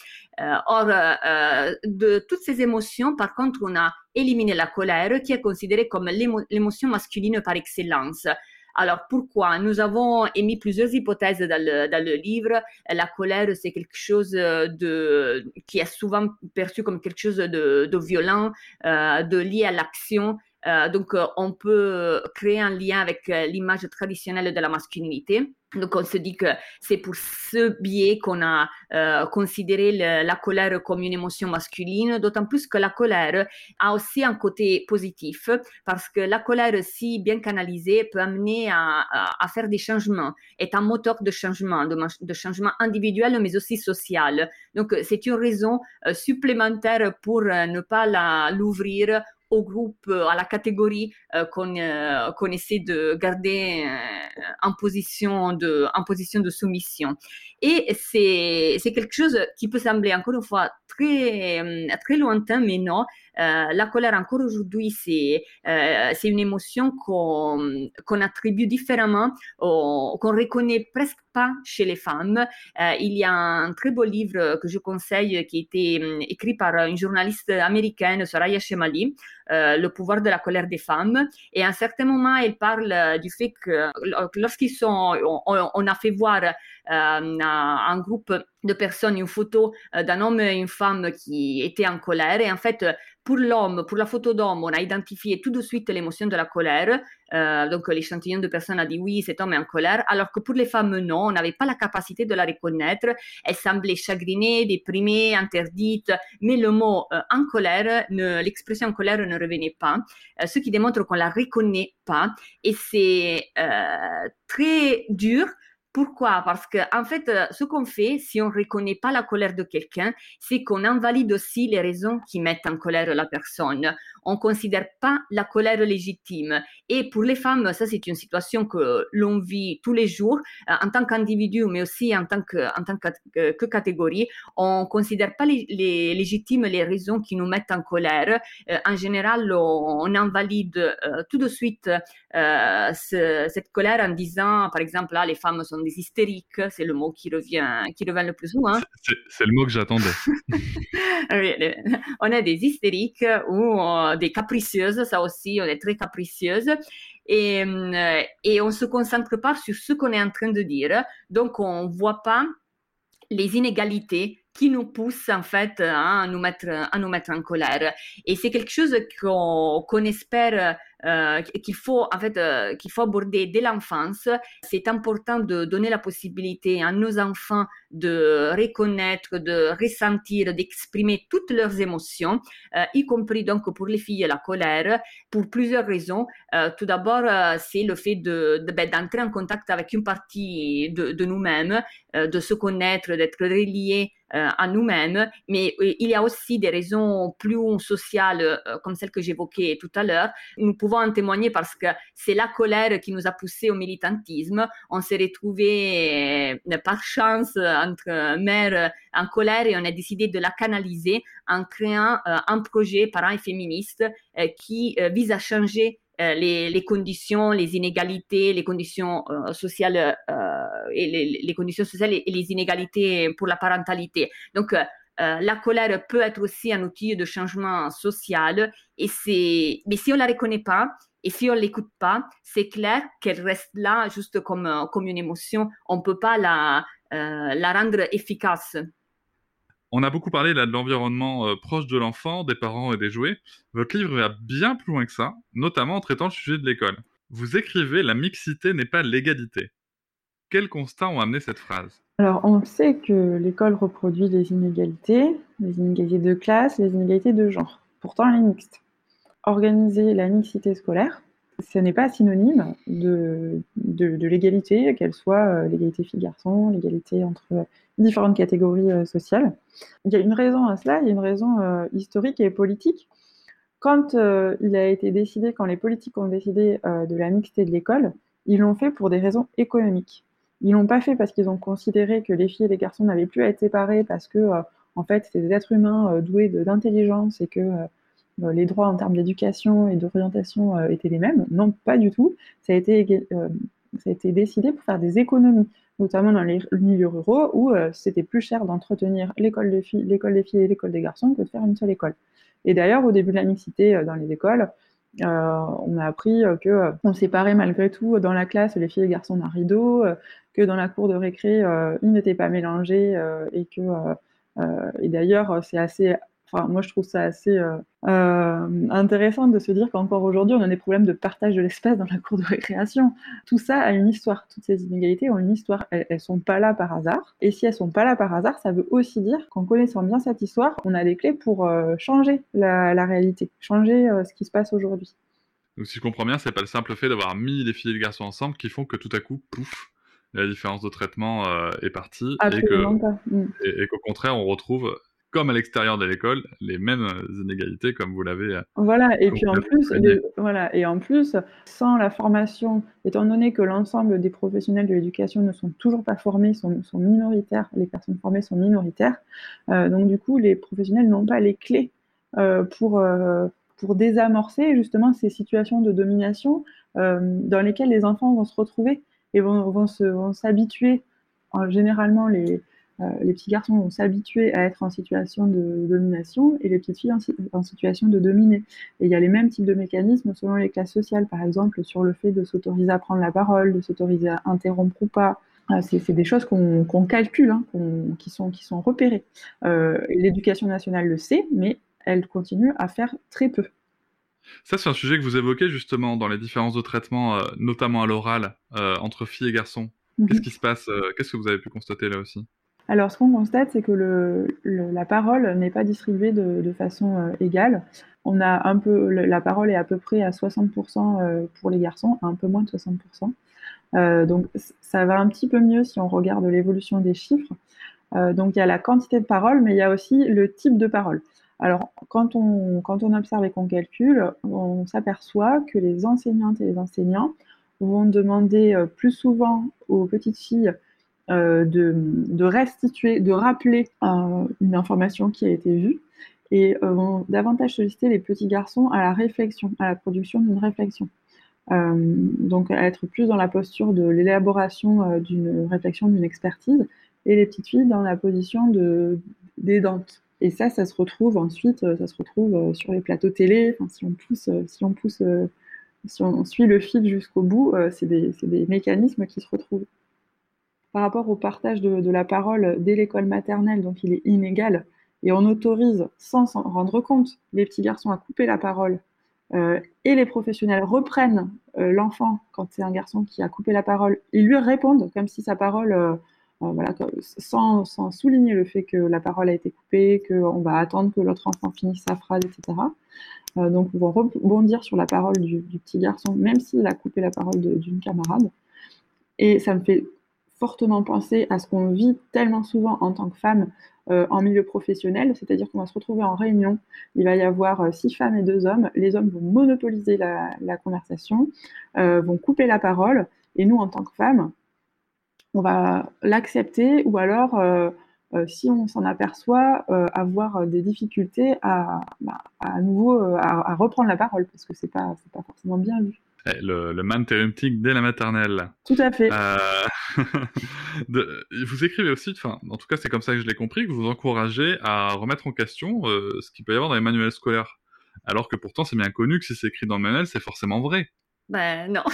De toutes ces émotions, par contre, on a éliminé la colère qui est considérée comme l'émotion masculine par excellence. Alors pourquoi? Nous avons émis plusieurs hypothèses dans le livre. La colère, c'est quelque chose qui est souvent perçu comme quelque chose de violent, de lié à l'action. Donc, on peut créer un lien avec l'image traditionnelle de la masculinité. Donc, on se dit que c'est pour ce biais qu'on a considéré la colère comme une émotion masculine, d'autant plus que la colère a aussi un côté positif, parce que la colère, si bien canalisée, peut amener à faire des changements, est un moteur de changement individuel, mais aussi social. Donc, c'est une raison supplémentaire pour ne pas l'ouvrir au groupe, à la catégorie qu'on essaie de garder en position de soumission. Et c'est quelque chose qui peut sembler encore une fois très lointain, mais non. La colère encore aujourd'hui, c'est une émotion qu'on attribue différemment, qu'on reconnaît presque pas chez les femmes. Il y a un très beau livre que je conseille qui a été écrit par une journaliste américaine, Soraya Chemaly, Le pouvoir de la colère des femmes. Et à un certain moment, elle parle du fait que on a fait voir à un groupe de personnes une photo d'un homme et une femme qui étaient en colère. Et en fait, pour la photo d'homme, on a identifié tout de suite l'émotion de la colère. Donc, l'échantillon de personnes a dit oui, cet homme est en colère. Alors que pour les femmes, non, on n'avait pas la capacité de la reconnaître. Elle semblait chagrinée, déprimée, interdite. Mais le mot en colère, l'expression en colère ne revenait pas. Ce qui démontre qu'on la reconnaît pas. Et c'est très dur. Pourquoi? Parce que en fait, ce qu'on fait, si on ne reconnaît pas la colère de quelqu'un, c'est qu'on invalide aussi les raisons qui mettent en colère la personne. On ne considère pas la colère légitime. Et pour les femmes, ça c'est une situation que l'on vit tous les jours en tant qu'individu, mais aussi en tant que catégorie. On ne considère pas les légitimes les raisons qui nous mettent en colère. En général, on invalide tout de suite cette colère en disant, par exemple, là, les femmes sont des hystériques, c'est le mot qui revient le plus souvent. C'est le mot que j'attendais. Oui, on est des hystériques ou des capricieuses, ça aussi, on est très capricieuses. Et on ne se concentre pas sur ce qu'on est en train de dire. Donc, on ne voit pas les inégalités qui nous poussent en fait à nous mettre en colère. Et c'est quelque chose qu'on espère qu'il faut aborder dès l'enfance. C'est important de donner la possibilité à nos enfants de reconnaître, de ressentir, d'exprimer toutes leurs émotions, y compris donc pour les filles la colère, pour plusieurs raisons. Tout d'abord, c'est le fait d'entrer en contact avec une partie de nous-mêmes, de se connaître, d'être reliés à nous-mêmes, mais il y a aussi des raisons plus sociales, comme celles que j'évoquais tout à l'heure. Nous pouvons pouvons en témoigner parce que c'est la colère qui nous a poussés au militantisme. On s'est retrouvés par chance entre mères en colère et on a décidé de la canaliser en créant un projet parents et féministes qui vise à changer les conditions, les inégalités, les conditions sociales et les conditions sociales et les inégalités pour la parentalité. Donc, la colère peut être aussi un outil de changement social, mais si on ne la reconnaît pas et si on ne l'écoute pas, c'est clair qu'elle reste là juste comme une émotion. On ne peut pas la rendre efficace. On a beaucoup parlé là de l'environnement proche de l'enfant, des parents et des jouets. Votre livre va bien plus loin que ça, notamment en traitant le sujet de l'école. Vous écrivez « La mixité n'est pas l'égalité ». Quels constats ont amené cette phrase ? Alors, on sait que l'école reproduit les inégalités de classe, les inégalités de genre. Pourtant, elle est mixte. Organiser la mixité scolaire, ce n'est pas synonyme de l'égalité, qu'elle soit l'égalité filles-garçons, l'égalité entre différentes catégories sociales. Il y a une raison à cela, il y a une raison historique et politique. Quand il a été décidé, quand les politiques ont décidé de la mixité de l'école, ils l'ont fait pour des raisons économiques. Ils l'ont pas fait parce qu'ils ont considéré que les filles et les garçons n'avaient plus à être séparés parce que, en fait, c'était des êtres humains doués d'intelligence et que les droits en termes d'éducation et d'orientation étaient les mêmes. Non, pas du tout. Ça a été décidé pour faire des économies, notamment dans les milieux ruraux où c'était plus cher d'entretenir l'école des filles et l'école des garçons que de faire une seule école. Et d'ailleurs, au début de la mixité dans les écoles, on a appris qu'on séparait malgré tout dans la classe les filles et les garçons d'un rideau, que dans la cour de récré, ils n'étaient pas mélangés et d'ailleurs, c'est assez... Enfin, moi, je trouve ça assez intéressant de se dire qu'encore aujourd'hui, on a des problèmes de partage de l'espace dans la cour de récréation. Tout ça a une histoire. Toutes ces inégalités ont une histoire. Elles sont pas là par hasard. Et si elles sont pas là par hasard, ça veut aussi dire qu'en connaissant bien cette histoire, on a des clés pour changer la réalité, changer ce qui se passe aujourd'hui. Donc, si je comprends bien, c'est pas le simple fait d'avoir mis les filles et les garçons ensemble qui font que tout à coup, pouf, la différence de traitement est partie. Absolument pas. Et qu'au contraire, on retrouve, comme à l'extérieur de l'école, les mêmes inégalités comme vous l'avez. Voilà, et puis en plus, sans la formation, étant donné que l'ensemble des professionnels de l'éducation ne sont toujours pas formés, sont minoritaires, les personnes formées sont minoritaires, donc du coup, les professionnels n'ont pas les clés pour désamorcer justement ces situations de domination dans lesquelles les enfants vont se retrouver et vont s'habituer. Généralement, les petits garçons vont s'habituer à être en situation de domination et les petites filles en situation de dominer. Et il y a les mêmes types de mécanismes selon les classes sociales, par exemple sur le fait de s'autoriser à prendre la parole, de s'autoriser à interrompre ou pas. C'est des choses qu'on calcule, qui sont repérées. L'éducation nationale le sait, mais elle continue à faire très peu. Ça, c'est un sujet que vous évoquez justement dans les différences de traitement, notamment à l'oral, entre filles et garçons. Qu'est-ce qui se passe Qu'est-ce que vous avez pu constater là aussi ? Alors, ce qu'on constate, c'est que la parole n'est pas distribuée de façon égale. On a la parole est à peu près à 60% pour les garçons, un peu moins de 60%. Donc, ça va un petit peu mieux si on regarde l'évolution des chiffres. Donc, il y a la quantité de parole, mais il y a aussi le type de parole. Alors, quand on observe et qu'on calcule, on s'aperçoit que les enseignantes et les enseignants vont demander plus souvent aux petites filles de restituer, de rappeler une information qui a été vue et vont davantage solliciter les petits garçons à la réflexion, à la production d'une réflexion. Donc à être plus dans la posture de l'élaboration d'une réflexion, d'une expertise, et les petites filles dans la position d'aidante. Et ça se retrouve ensuite, sur les plateaux télé. Enfin, si on suit le fil jusqu'au bout, c'est des mécanismes qui se retrouvent. Par rapport au partage de la parole dès l'école maternelle, donc il est inégal, et on autorise, sans s'en rendre compte, les petits garçons à couper la parole, et les professionnels reprennent l'enfant, quand c'est un garçon qui a coupé la parole, ils lui répondent comme si sa parole, sans souligner le fait que la parole a été coupée, qu'on va attendre que l'autre enfant finisse sa phrase, etc. Donc on va rebondir sur la parole du petit garçon, même s'il a coupé la parole d'une camarade. Et ça me fait fortement penser à ce qu'on vit tellement souvent en tant que femme en milieu professionnel, c'est-à-dire qu'on va se retrouver en réunion, il va y avoir 6 femmes et 2 hommes, les hommes vont monopoliser la conversation, vont couper la parole, et nous, en tant que femmes, on va l'accepter, ou alors, si on s'en aperçoit, avoir des difficultés à nouveau à reprendre la parole, parce que c'est pas forcément bien vu. Le manterumting dès la maternelle. Tout à fait. Vous écrivez aussi, en tout cas c'est comme ça que je l'ai compris, que vous encouragez à remettre en question ce qu'il peut y avoir dans les manuels scolaires. Alors que pourtant c'est bien connu que si c'est écrit dans le manuel, c'est forcément vrai. Ben non.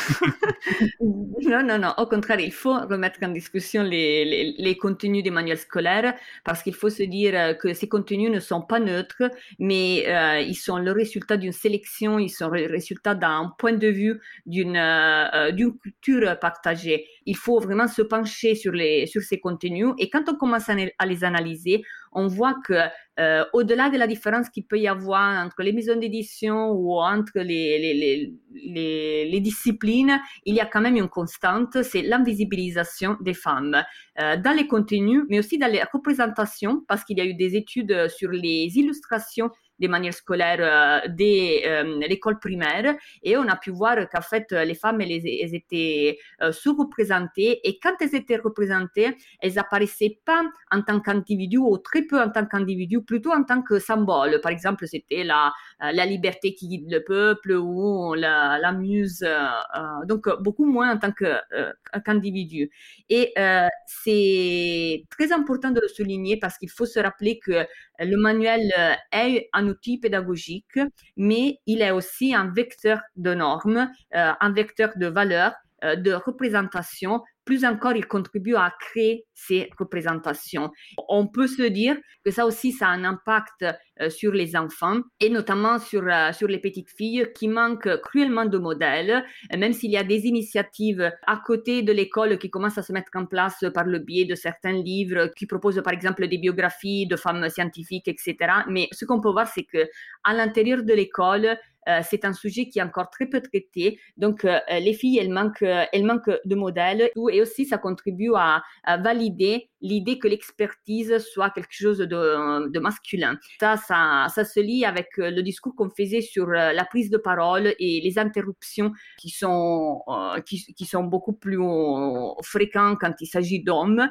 Non. Au contraire, il faut remettre en discussion les contenus des manuels scolaires parce qu'il faut se dire que ces contenus ne sont pas neutres, mais ils sont le résultat d'une sélection, ils sont le résultat d'un point de vue, d'une culture partagée. Il faut vraiment se pencher sur ces contenus et quand on commence à les analyser, on voit que au-delà de la différence qu'il peut y avoir entre les maisons d'édition ou entre les disciplines, il y a quand même une constante, c'est l'invisibilisation des femmes dans les contenus, mais aussi dans les représentations, parce qu'il y a eu des études sur les illustrations des manuels scolaires dès l'école primaire, et on a pu voir qu'en fait les femmes elles étaient sous-représentées, et quand elles étaient représentées, elles apparaissaient pas en tant qu'individus ou très peu en tant qu'individus, plutôt en tant que symbole. Par exemple, c'était la liberté qui guide le peuple ou la muse, donc beaucoup moins en tant qu'individu. Et c'est très important de le souligner parce qu'il faut se rappeler que le manuel est un outil pédagogique, mais il est aussi un vecteur de normes, un vecteur de valeurs, de représentation. Plus encore, il contribue à créer ces représentations. On peut se dire que ça aussi, ça a un impact sur les enfants et notamment sur les petites filles qui manquent cruellement de modèles, même s'il y a des initiatives à côté de l'école qui commencent à se mettre en place par le biais de certains livres qui proposent par exemple des biographies de femmes scientifiques, etc. Mais ce qu'on peut voir, c'est que à l'intérieur de l'école, c'est un sujet qui est encore très peu traité. Donc, les filles, elles manquent de modèles. Et aussi, ça contribue à valider l'idée que l'expertise soit quelque chose de masculin. Ça se lie avec le discours qu'on faisait sur la prise de parole et les interruptions qui sont beaucoup plus fréquentes quand il s'agit d'hommes.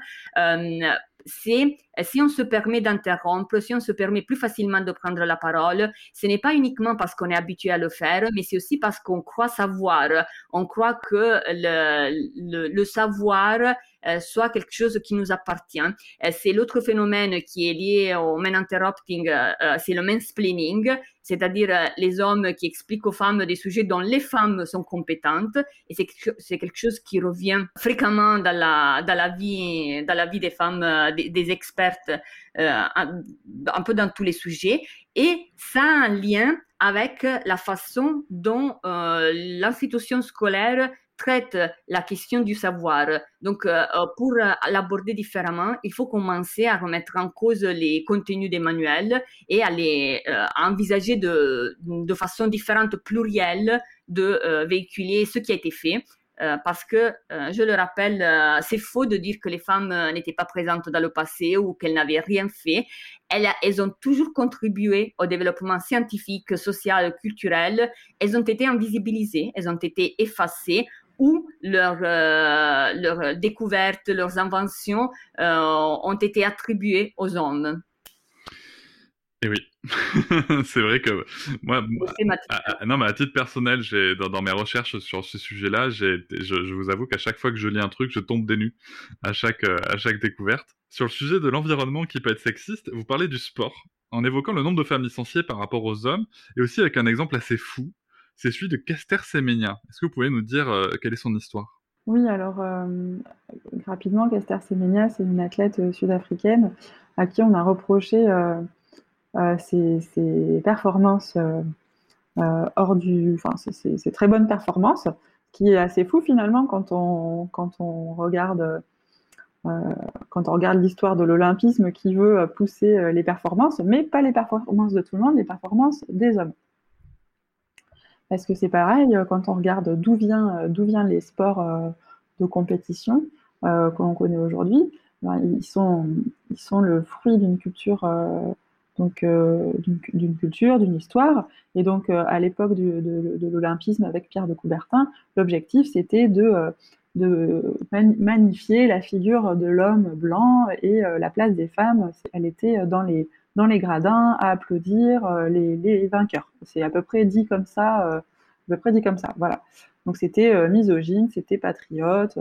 C'est si on se permet d'interrompre, si on se permet plus facilement de prendre la parole, ce n'est pas uniquement parce qu'on est habitué à le faire, mais c'est aussi parce qu'on croit savoir. On croit que le savoir soit quelque chose qui nous appartient. C'est l'autre phénomène qui est lié au man interrupting, c'est le mansplaining, c'est-à-dire les hommes qui expliquent aux femmes des sujets dont les femmes sont compétentes, et c'est quelque chose qui revient fréquemment dans la vie des femmes, des expertes, un peu dans tous les sujets, et ça a un lien avec la façon dont l'institution scolaire traite la question du savoir. Donc, pour l'aborder différemment, il faut commencer à remettre en cause les contenus des manuels et à envisager de façon différente, plurielle, de véhiculer ce qui a été fait. Parce que, je le rappelle, c'est faux de dire que les femmes n'étaient pas présentes dans le passé ou qu'elles n'avaient rien fait. Elles ont toujours contribué au développement scientifique, social, culturel. Elles ont été invisibilisées, elles ont été effacées, où leurs découvertes, leurs inventions ont été attribuées aux hommes. Et oui, c'est vrai que moi, mais à titre personnel, dans mes recherches sur ce sujet-là, je vous avoue qu'à chaque fois que je lis un truc, je tombe des nues à chaque découverte. Sur le sujet de l'environnement qui peut être sexiste, vous parlez du sport, en évoquant le nombre de femmes licenciées par rapport aux hommes, et aussi avec un exemple assez fou, c'est celui de Caster Semenya. Est-ce que vous pouvez nous dire quelle est son histoire ? Oui, alors rapidement, Caster Semenya, c'est une athlète sud-africaine à qui on a reproché ses performances ses très bonnes performances, ce qui est assez fou finalement quand on regarde l'histoire de l'olympisme qui veut pousser les performances, mais pas les performances de tout le monde, les performances des hommes. Parce que c'est pareil, quand on regarde d'où viennent les sports de compétition que l'on connaît aujourd'hui, ils sont le fruit d'une culture, d'une culture, d'une histoire. Et donc, à l'époque de l'olympisme avec Pierre de Coubertin, l'objectif, c'était de magnifier la figure de l'homme blanc et la place des femmes, elle était dans les gradins à applaudir les vainqueurs. C'est à peu près dit comme ça, voilà. Donc c'était misogyne, c'était patriote.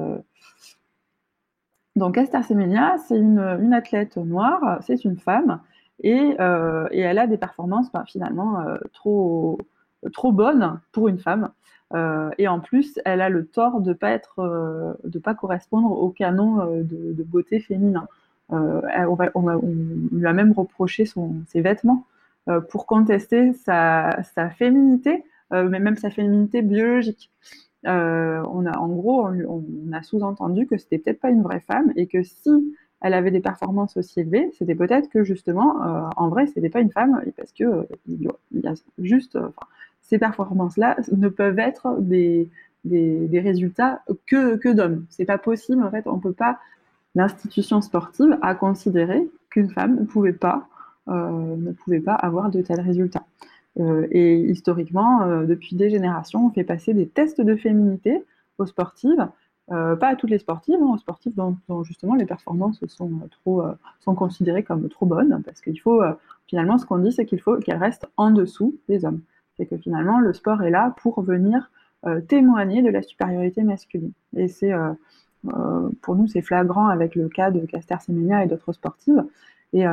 Donc Caster Semenya, c'est une athlète noire, c'est une femme, et elle a des performances finalement trop bonnes pour une femme. Et en plus, elle a le tort de pas correspondre au canon de beauté féminin. On lui a même reproché ses vêtements pour contester sa féminité, mais même sa féminité biologique. On a sous-entendu que c'était peut-être pas une vraie femme et que si elle avait des performances aussi élevées, c'était peut-être que justement, en vrai, c'était pas une femme parce que il y a juste, ces performances-là ne peuvent être des résultats que d'hommes. C'est pas possible, en fait, on peut pas. L'institution sportive a considéré qu'une femme ne pouvait pas avoir de tels résultats. Et historiquement, depuis des générations, on fait passer des tests de féminité aux sportives, pas à toutes les sportives, aux sportives dont justement les performances sont considérées comme trop bonnes, parce qu'il faut, finalement, ce qu'on dit, c'est qu'il faut qu'elles restent en dessous des hommes. C'est que finalement, le sport est là pour venir témoigner de la supériorité masculine. Et pour nous, c'est flagrant avec le cas de Caster Semenya et d'autres sportives. Et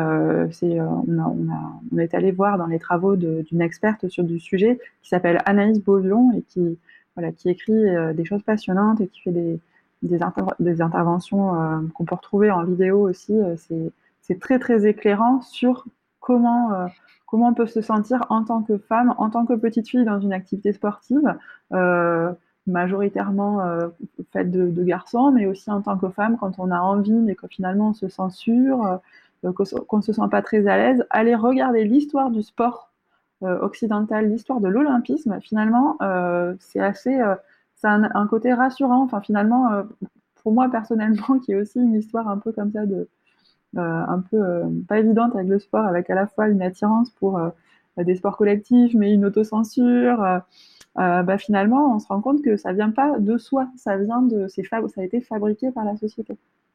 on est allé voir dans les travaux d'une experte sur du sujet qui s'appelle Anaïs Beaulion et qui écrit des choses passionnantes et qui fait des interventions qu'on peut retrouver en vidéo aussi. C'est très très éclairant sur comment on peut se sentir en tant que femme, en tant que petite fille dans une activité sportive, majoritairement faite de garçons, mais aussi en tant que femme quand on a envie mais que finalement on se censure. Qu'on ne se sent pas très à l'aise, aller regarder l'histoire du sport occidental, l'histoire de l'olympisme, finalement, c'est assez, ça a un côté rassurant. Enfin, finalement, pour moi personnellement, qui est aussi une histoire un peu comme ça, un peu pas évidente avec le sport, avec à la fois une attirance pour des sports collectifs, mais une autocensure. Finalement, on se rend compte que ça vient pas de soi, ça a été fabriqué par la société.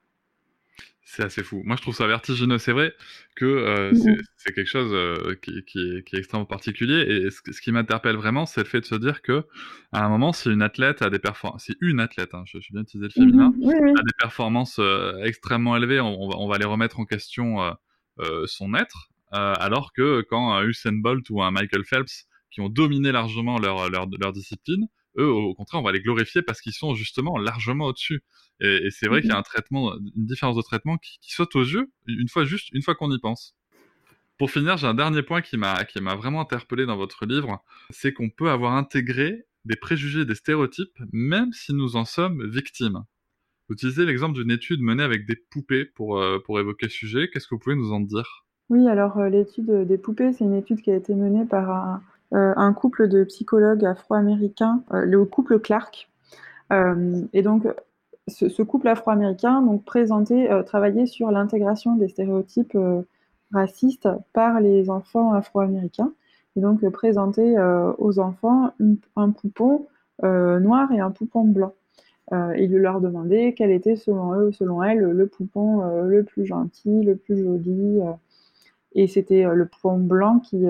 C'est assez fou. Moi, je trouve ça vertigineux. C'est vrai que c'est quelque chose qui est extrêmement particulier. Et ce qui m'interpelle vraiment, c'est le fait de se dire que, à un moment, si une athlète a des performances, si une athlète, je vais bien utiliser le féminin, a des performances extrêmement élevées, on va les remettre en question son être. Alors que quand un Usain Bolt ou un Michael Phelps, qui ont dominé largement leur discipline, eux, au contraire, on va les glorifier parce qu'ils sont justement largement au-dessus. Et c'est vrai qu'il y a une différence de traitement qui saute aux yeux une fois qu'on y pense. Pour finir, j'ai un dernier point qui m'a vraiment interpellé dans votre livre, c'est qu'on peut avoir intégré des préjugés, des stéréotypes, même si nous en sommes victimes. Vous utilisez l'exemple d'une étude menée avec des poupées pour évoquer le sujet. Qu'est-ce que vous pouvez nous en dire ? Oui, alors l'étude des poupées, c'est une étude qui a été menée par un couple de psychologues afro-américains, le couple Clark. Et donc, ce couple afro-américain travaillait sur l'intégration des stéréotypes racistes par les enfants afro-américains. Et donc, présentait aux enfants un poupon noir et un poupon blanc. Et il leur demandait quel était, selon elle, le poupon le plus gentil, le plus joli. Et c'était le poupon blanc qui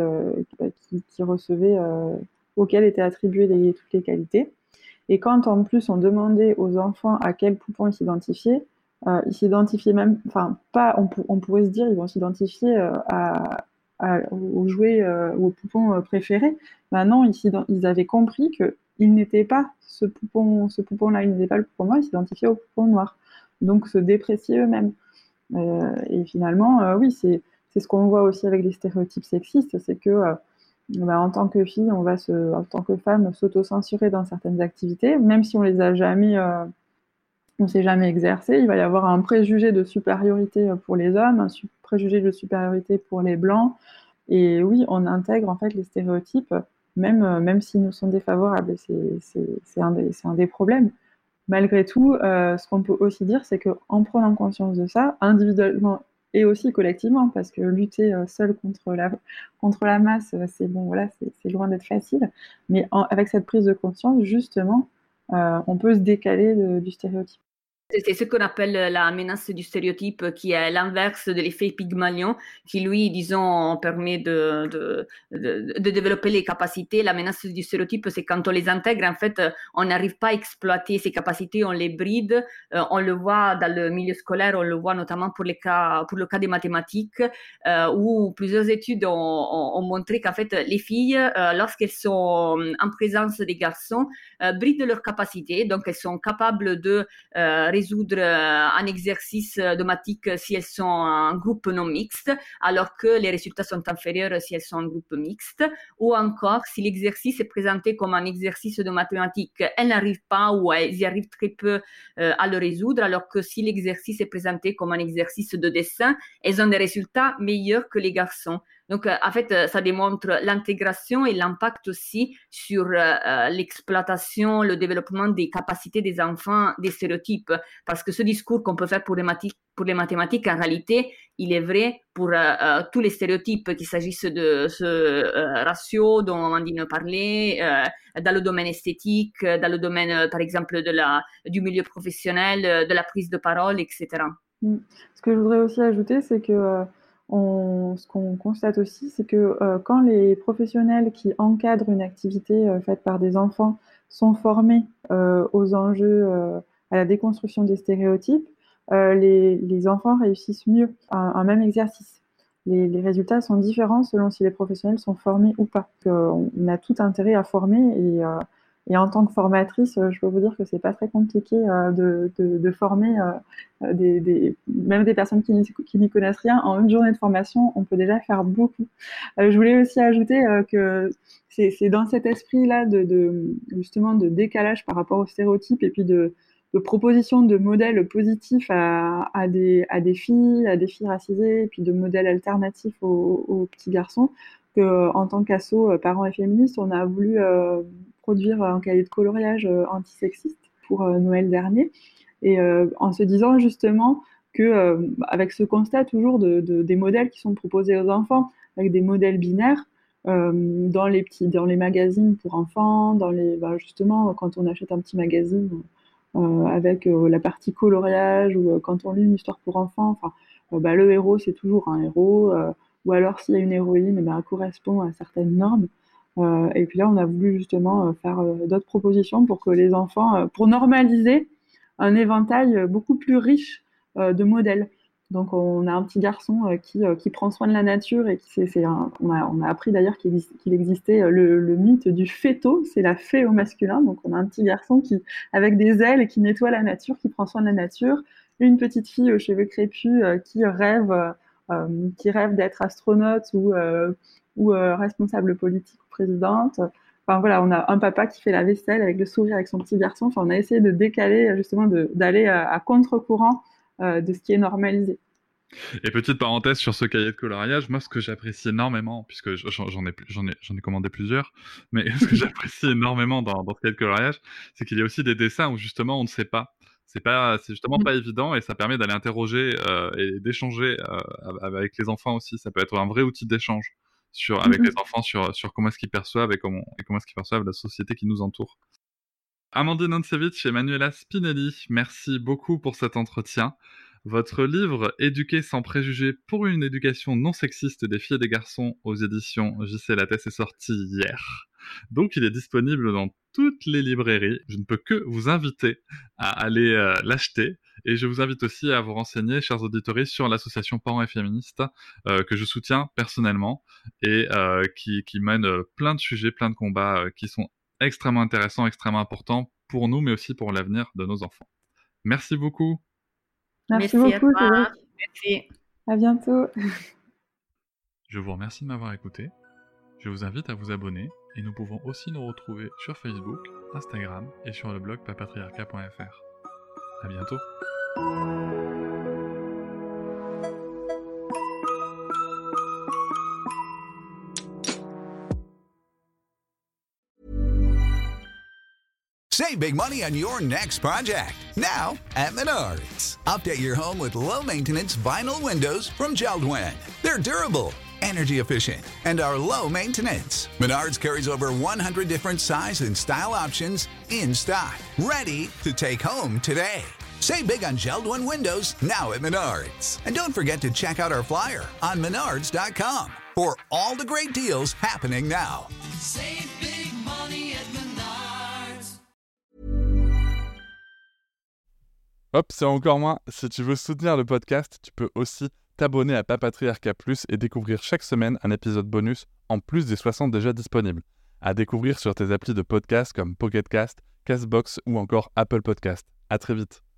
recevait, auquel étaient attribuées toutes les qualités. Et quand en plus on demandait aux enfants à quel poupon ils s'identifiaient même, enfin pas, on pourrait se dire ils vont s'identifier au jouet ou au poupon préféré. Ben non, ils avaient compris que il n'était pas ce poupon-là, il n'était pas le poupon noir, ils s'identifiaient au poupon noir. Donc se déprécier eux-mêmes. Et finalement, oui, c'est ce qu'on voit aussi avec les stéréotypes sexistes, c'est que en tant que fille, en tant que femme, s'auto-censurer dans certaines activités, même si on les a jamais, on s'est jamais exercé. Il va y avoir un préjugé de supériorité pour les hommes, un préjugé de supériorité pour les blancs. Et oui, on intègre en fait les stéréotypes, même s'ils nous sont défavorables. C'est un des problèmes. malgré tout, ce qu'on peut aussi dire, c'est qu'en prenant conscience de ça, individuellement et aussi collectivement, parce que lutter seul contre la masse, c'est bon, voilà, c'est loin d'être facile. Mais avec cette prise de conscience, justement, on peut se décaler du stéréotype. C'est ce qu'on appelle la menace du stéréotype, qui est l'inverse de l'effet Pygmalion, qui lui, disons, permet de développer les capacités. La menace du stéréotype, c'est quand on les intègre, en fait, on n'arrive pas à exploiter ces capacités, on les bride. On le voit dans le milieu scolaire, on le voit notamment pour le cas des mathématiques, où plusieurs études ont montré qu'en fait, les filles, lorsqu'elles sont en présence des garçons, brident leurs capacités, donc elles sont capables de résoudre un exercice de mathématiques si elles sont en groupe non mixte, alors que les résultats sont inférieurs si elles sont en groupe mixte, ou encore si l'exercice est présenté comme un exercice de mathématiques, elles n'arrivent pas ou elles y arrivent très peu à le résoudre, alors que si l'exercice est présenté comme un exercice de dessin, elles ont des résultats meilleurs que les garçons. Donc, en fait, ça démontre l'intégration et l'impact aussi sur l'exploitation, le développement des capacités des enfants, des stéréotypes. Parce que ce discours qu'on peut faire pour les mathématiques, en réalité, il est vrai pour tous les stéréotypes, qu'il s'agisse de ce ratio dont Amandine parlait, dans le domaine esthétique, dans le domaine, par exemple, du milieu professionnel, de la prise de parole, etc. Ce que je voudrais aussi ajouter, c'est que ce qu'on constate aussi, c'est que quand les professionnels qui encadrent une activité faite par des enfants sont formés aux enjeux, à la déconstruction des stéréotypes, les enfants réussissent mieux un même exercice. Les résultats sont différents selon si les professionnels sont formés ou pas. On a tout intérêt à former et en tant que formatrice, je peux vous dire que c'est pas très compliqué de former même des personnes qui n'y connaissent rien. En une journée de formation, on peut déjà faire beaucoup. Je voulais aussi ajouter que c'est dans cet esprit-là justement de décalage par rapport aux stéréotypes et puis de proposition de modèles positifs à des filles racisées, et puis de modèles alternatifs aux petits garçons, qu'en tant qu'asso parents et féministes, on a voulu produire un cahier de coloriage antisexiste pour Noël dernier, et en se disant justement que avec ce constat toujours des modèles qui sont proposés aux enfants, avec des modèles binaires, dans les magazines pour enfants, justement quand on achète un petit magazine avec la partie coloriage, ou quand on lit une histoire pour enfants, le héros c'est toujours un héros, ou alors s'il y a une héroïne, elle correspond à certaines normes. Et puis là, on a voulu justement faire d'autres propositions pour que les enfants, pour normaliser un éventail beaucoup plus riche de modèles. Donc on a un petit garçon qui prend soin de la nature, et on a appris d'ailleurs qu'il existait le mythe du féto, c'est la fée au masculin. Donc on a un petit garçon avec des ailes et qui nettoie la nature, qui prend soin de la nature. Une petite fille aux cheveux crépus qui rêve d'être astronaute ou responsable politique ou présidente. Enfin voilà, on a un papa qui fait la vaisselle avec le sourire avec son petit garçon. Enfin, on a essayé de décaler, justement, d'aller à contre-courant de ce qui est normalisé. Et petite parenthèse sur ce cahier de coloriage, moi ce que j'apprécie énormément, puisque j'en ai commandé plusieurs, mais ce que j'apprécie énormément dans ce cahier de coloriage, c'est qu'il y a aussi des dessins où justement on ne sait pas. C'est justement pas évident, et ça permet d'aller interroger et d'échanger avec les enfants aussi. Ça peut être un vrai outil d'échange avec les enfants sur comment est-ce qu'ils perçoivent et comment est-ce qu'ils perçoivent la société qui nous entoure. Amandine Ontsevich et Manuela Spinelli, merci beaucoup pour cet entretien. Votre livre « Éduquer sans préjugés pour une éducation non sexiste des filles et des garçons » aux éditions J.C. Lattès est sorti hier. Donc il est disponible dans toutes les librairies. Je ne peux que vous inviter à aller l'acheter. Et je vous invite aussi à vous renseigner, chers auditeurs, sur l'association Parents et Féministes que je soutiens personnellement et qui mène plein de sujets, plein de combats qui sont extrêmement intéressants, extrêmement importants pour nous, mais aussi pour l'avenir de nos enfants. Merci beaucoup. Merci beaucoup, Cédric. Merci. À bientôt. Je vous remercie de m'avoir écouté. Je vous invite à vous abonner, et nous pouvons aussi nous retrouver sur Facebook, Instagram et sur le blog papatriarcat.fr. À bientôt. Save big money on your next project, now at Menards. Update your home with low-maintenance vinyl windows from JELD-WEN. They're durable, energy efficient, and are low maintenance. Menards carries over 100 different size and style options in stock, ready to take home today. Save big on JELD-WEN windows now at Menards. And don't forget to check out our flyer on menards.com for all the great deals happening now. Save big money at Menards. Hop, c'est encore moins. Si tu veux soutenir le podcast, tu peux aussi t'abonner à Papatriarcat Plus et découvrir chaque semaine un épisode bonus en plus des 60 déjà disponibles. À découvrir sur tes applis de podcast comme Pocket Cast, Castbox ou encore Apple Podcast. À très vite.